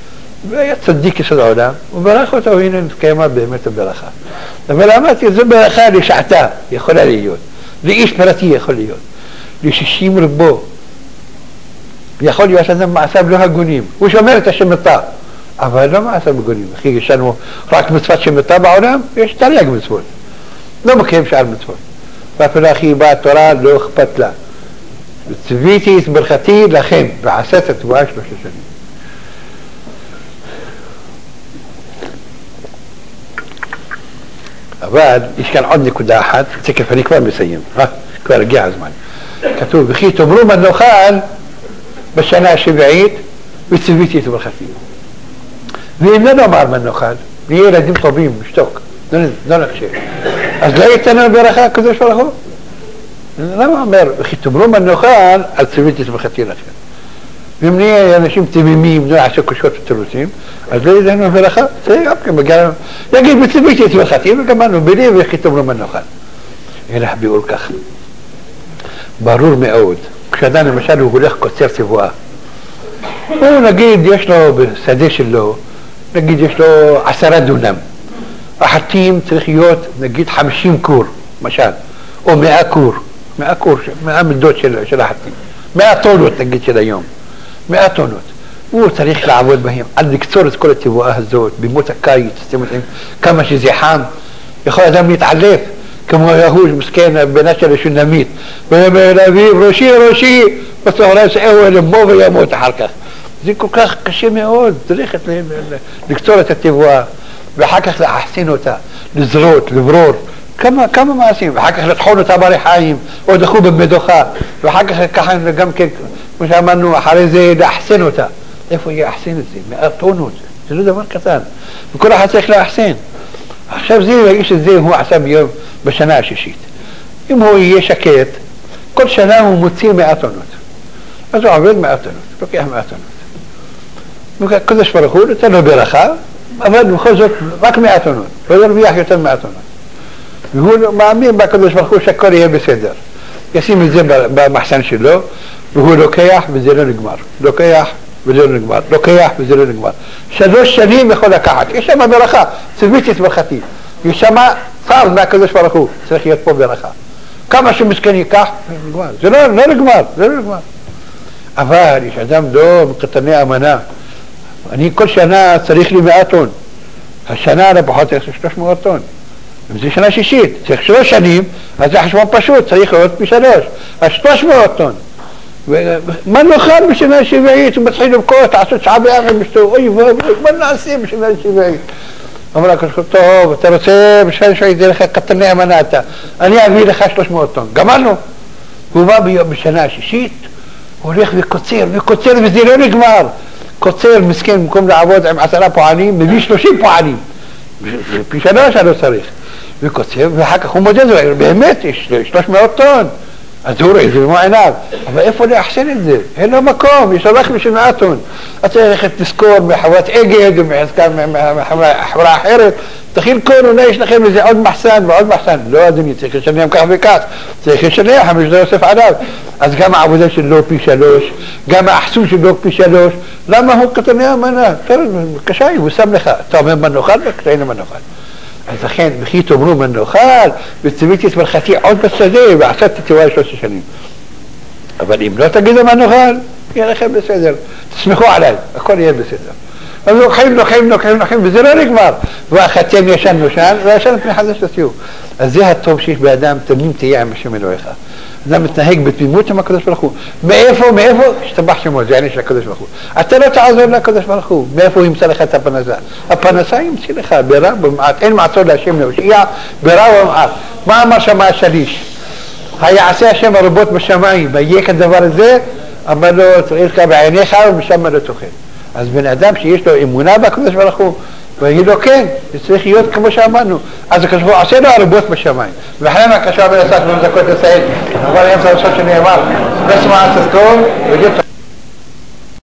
והיה צדיק יסוד העולם, הוא ברך אותו, והנה נתקיימה באמת הברכה. אבל אמרתי, זו ברכה לשעתה, יכולה להיות, לאיש פרטי יכול להיות, לשישים רבו, יכול להיות שאדם מעשיו לא הגונים, הוא שומר את השמתה, אבל לא מעשיו הגונים, אחי, יש לנו רק מצוות שמתה בעולם, יש תרי"ג מצוות, לא מקיים שאר מצוות, ואפילו אחי באה התורה, לא אכפת לה, וצוויתי את ברכתי לכם, ועשית התבואה שלושה שנים. אבל יש כאן עוד נקודה אחת, תכף אני כבר מסיים, אה? כבר הגיע הזמן. כתוב, וכי תאמרו מה נאכל בשנה השביעית וציוויתי את ברכתי. ואם לא נאמר מה נאכל, נהיה ילדים טובים, משתוק, לא נחשב. אז לא ייתן לנו ברכה הקדוש ברוך הוא? למה אומר, וכי תאמרו מה נאכל, אז ציוויתי את ברכתי לכם. ואם נהיה אנשים תמימים, לא יעשו קושות ותירוצים, אז לא ייתן לנו ברכה, זה גם כן מגיע לנו, יגיד וציוויתי את ברכתי, וגמרנו בלי וכי תאמרו מה נאכל. אלא ביאור ככה. ברור מאוד, כשאדם למשל הוא הולך קוצר תבואה, הוא נגיד יש לו בשדה שלו, נגיד יש לו עשרה דונם, החתים צריך להיות נגיד חמישים קור, למשל, או מאה קור, מאה קור, מאה מידות של, של החתים, מאה טונות נגיד של היום, מאה טונות, הוא צריך לעבוד בהם, עד לקצור את כל התבואה הזאת, במות הקיץ, כמה שזה חם, יכול אדם להתעלף, כמו יהוד מסכן בנה של השונמית, ואומר לאביו ראשי ראשי, בצהריים שאהו אלמו וימות אחר כך. זה כל כך קשה מאוד, צריך לקצור את התבואה, ואחר כך להחסין אותה, לזרות, לברור, כמה, כמה מעשים, ואחר כך לטחון אותה בריחיים, או דחו במדוכה, ואחר כך ככה גם כן, כמו שאמרנו, אחרי זה להחסין אותה. איפה יהיה להחסין את זה? מאה טונות, זה לא דבר קטן, וכל אחד צריך להחסין. עכשיו זה, האיש הזה הוא עשה ביום בשנה השישית. אם הוא יהיה שקט, כל שנה הוא מוציא מאה טונות. אז הוא עובד מאה טונות, לוקח מאה טונות. הקדוש ברוך הוא נותן לו ברכה, אבל בכל זאת רק מאה טונות, לא ירוויח יותר מאה טונות. והוא מאמין בקדוש ברוך הוא שהכל יהיה בסדר. ישים את זה במחסן שלו, והוא לוקח וזה לא נגמר. לוקח וזה לא נגמר. לוקח וזה לא נגמר. שלוש שנים יכול לקחת. יש שם ברכה, ציוויתי את ברכתי. יש שם צר מהקדוש ברוך הוא, צריך להיות פה ברכה. כמה שמסכן ייקח, נגמר. זה לא, לא נגמר, זה לא נגמר. אבל יש אדם דוב, קטני אמנה. אני כל שנה צריך לי מאה טון. השנה לפחות צריך שלוש מאות טון. וזה שנה שישית, צריך שלוש שנים, אז זה חשבון פשוט, צריך עוד פי שלוש. אז שלוש מאות טון. מה נאכל בשנה שביעית? הוא מתחיל לבכות, לעשות שעה בערב, אוי ואוי, מה נעשה בשנה שביעית? אמר לה, טוב, אתה רוצה בשנה שביעית, זה לך קטני אמנה אתה, אני אביא לך שלוש מאות טון. גמרנו. הוא בא בשנה השישית, הוא הולך וקוצר, וקוצר, וזה לא נגמר. קוצר, מסכן, במקום לעבוד עם עשרה פועלים, מביא שלושים פועלים. פי שלוש אני לא צריך. וקוצר, ואחר כך הוא מודד, באמת, יש שלוש מאות טון. אז הוא רואה את זה במו עיניו, אבל איפה לאחסן את זה? אין לו מקום, יש לו רק בשביל מאה טון. אתה צריך לזכור מחברת אגד ומחברה אחרת, תכיל כל, אולי יש לכם איזה עוד מחסן ועוד מחסן. לא אדוני, צריך לשלם כך וכך, צריך לשלם, חמש זה יוסף עליו. אז גם העבודה שלו פי שלוש, גם האחסון שלו פי שלוש, למה הוא קטני אמנה? קשה, הוא שם לך, אתה אומר מה נאכל וקטעין מה נאכל. אז לכן, וכי תאמרו מה נאכל, וציוויתי את ברכתי עוד בשדה, ועשיתי תבואה שלוש שנים. אבל אם לא תגידו מה נאכל, יהיה לכם בסדר. תסמכו עליי, הכל יהיה בסדר. אז לוקחים, לוקחים, לוקחים, לוקחים, וזה לא נגמר. והחתם ישן נושן, וישן פני חדש תציעו. אז זה הטוב שיש באדם, תמים תהיה עם השם אלוהיך. אדם מתנהג בתמימות עם הקדוש ברוך הוא. מאיפה, מאיפה? השתבח שמו, זה העניין של הקדוש ברוך הוא. אתה לא תעזור לקדוש ברוך הוא. מאיפה הוא ימצא לך את הפרנסה? הפרנסה ימצא לך ברע ובמעט. אין מעצור להשם להושיע, ברע ובמעט. מה אמר שם השליש? היעשה השם הרבות בשמיים, ויהיה כדבר הזה, אמר לו, תראיך בעיניך ומשם לא תאכל. אז בן אדם שיש לו אמונה בקדוש ברוך הוא, ויגיד לו כן, זה צריך להיות כמו שאמרנו. אז הקדוש ברוך הוא עושה לו הרבות בשמיים. ואחרי מה קשור בן עשת במזכות ישראל, אבל ימצא ראשון שנאמר, בסמעת הסתום, וגיל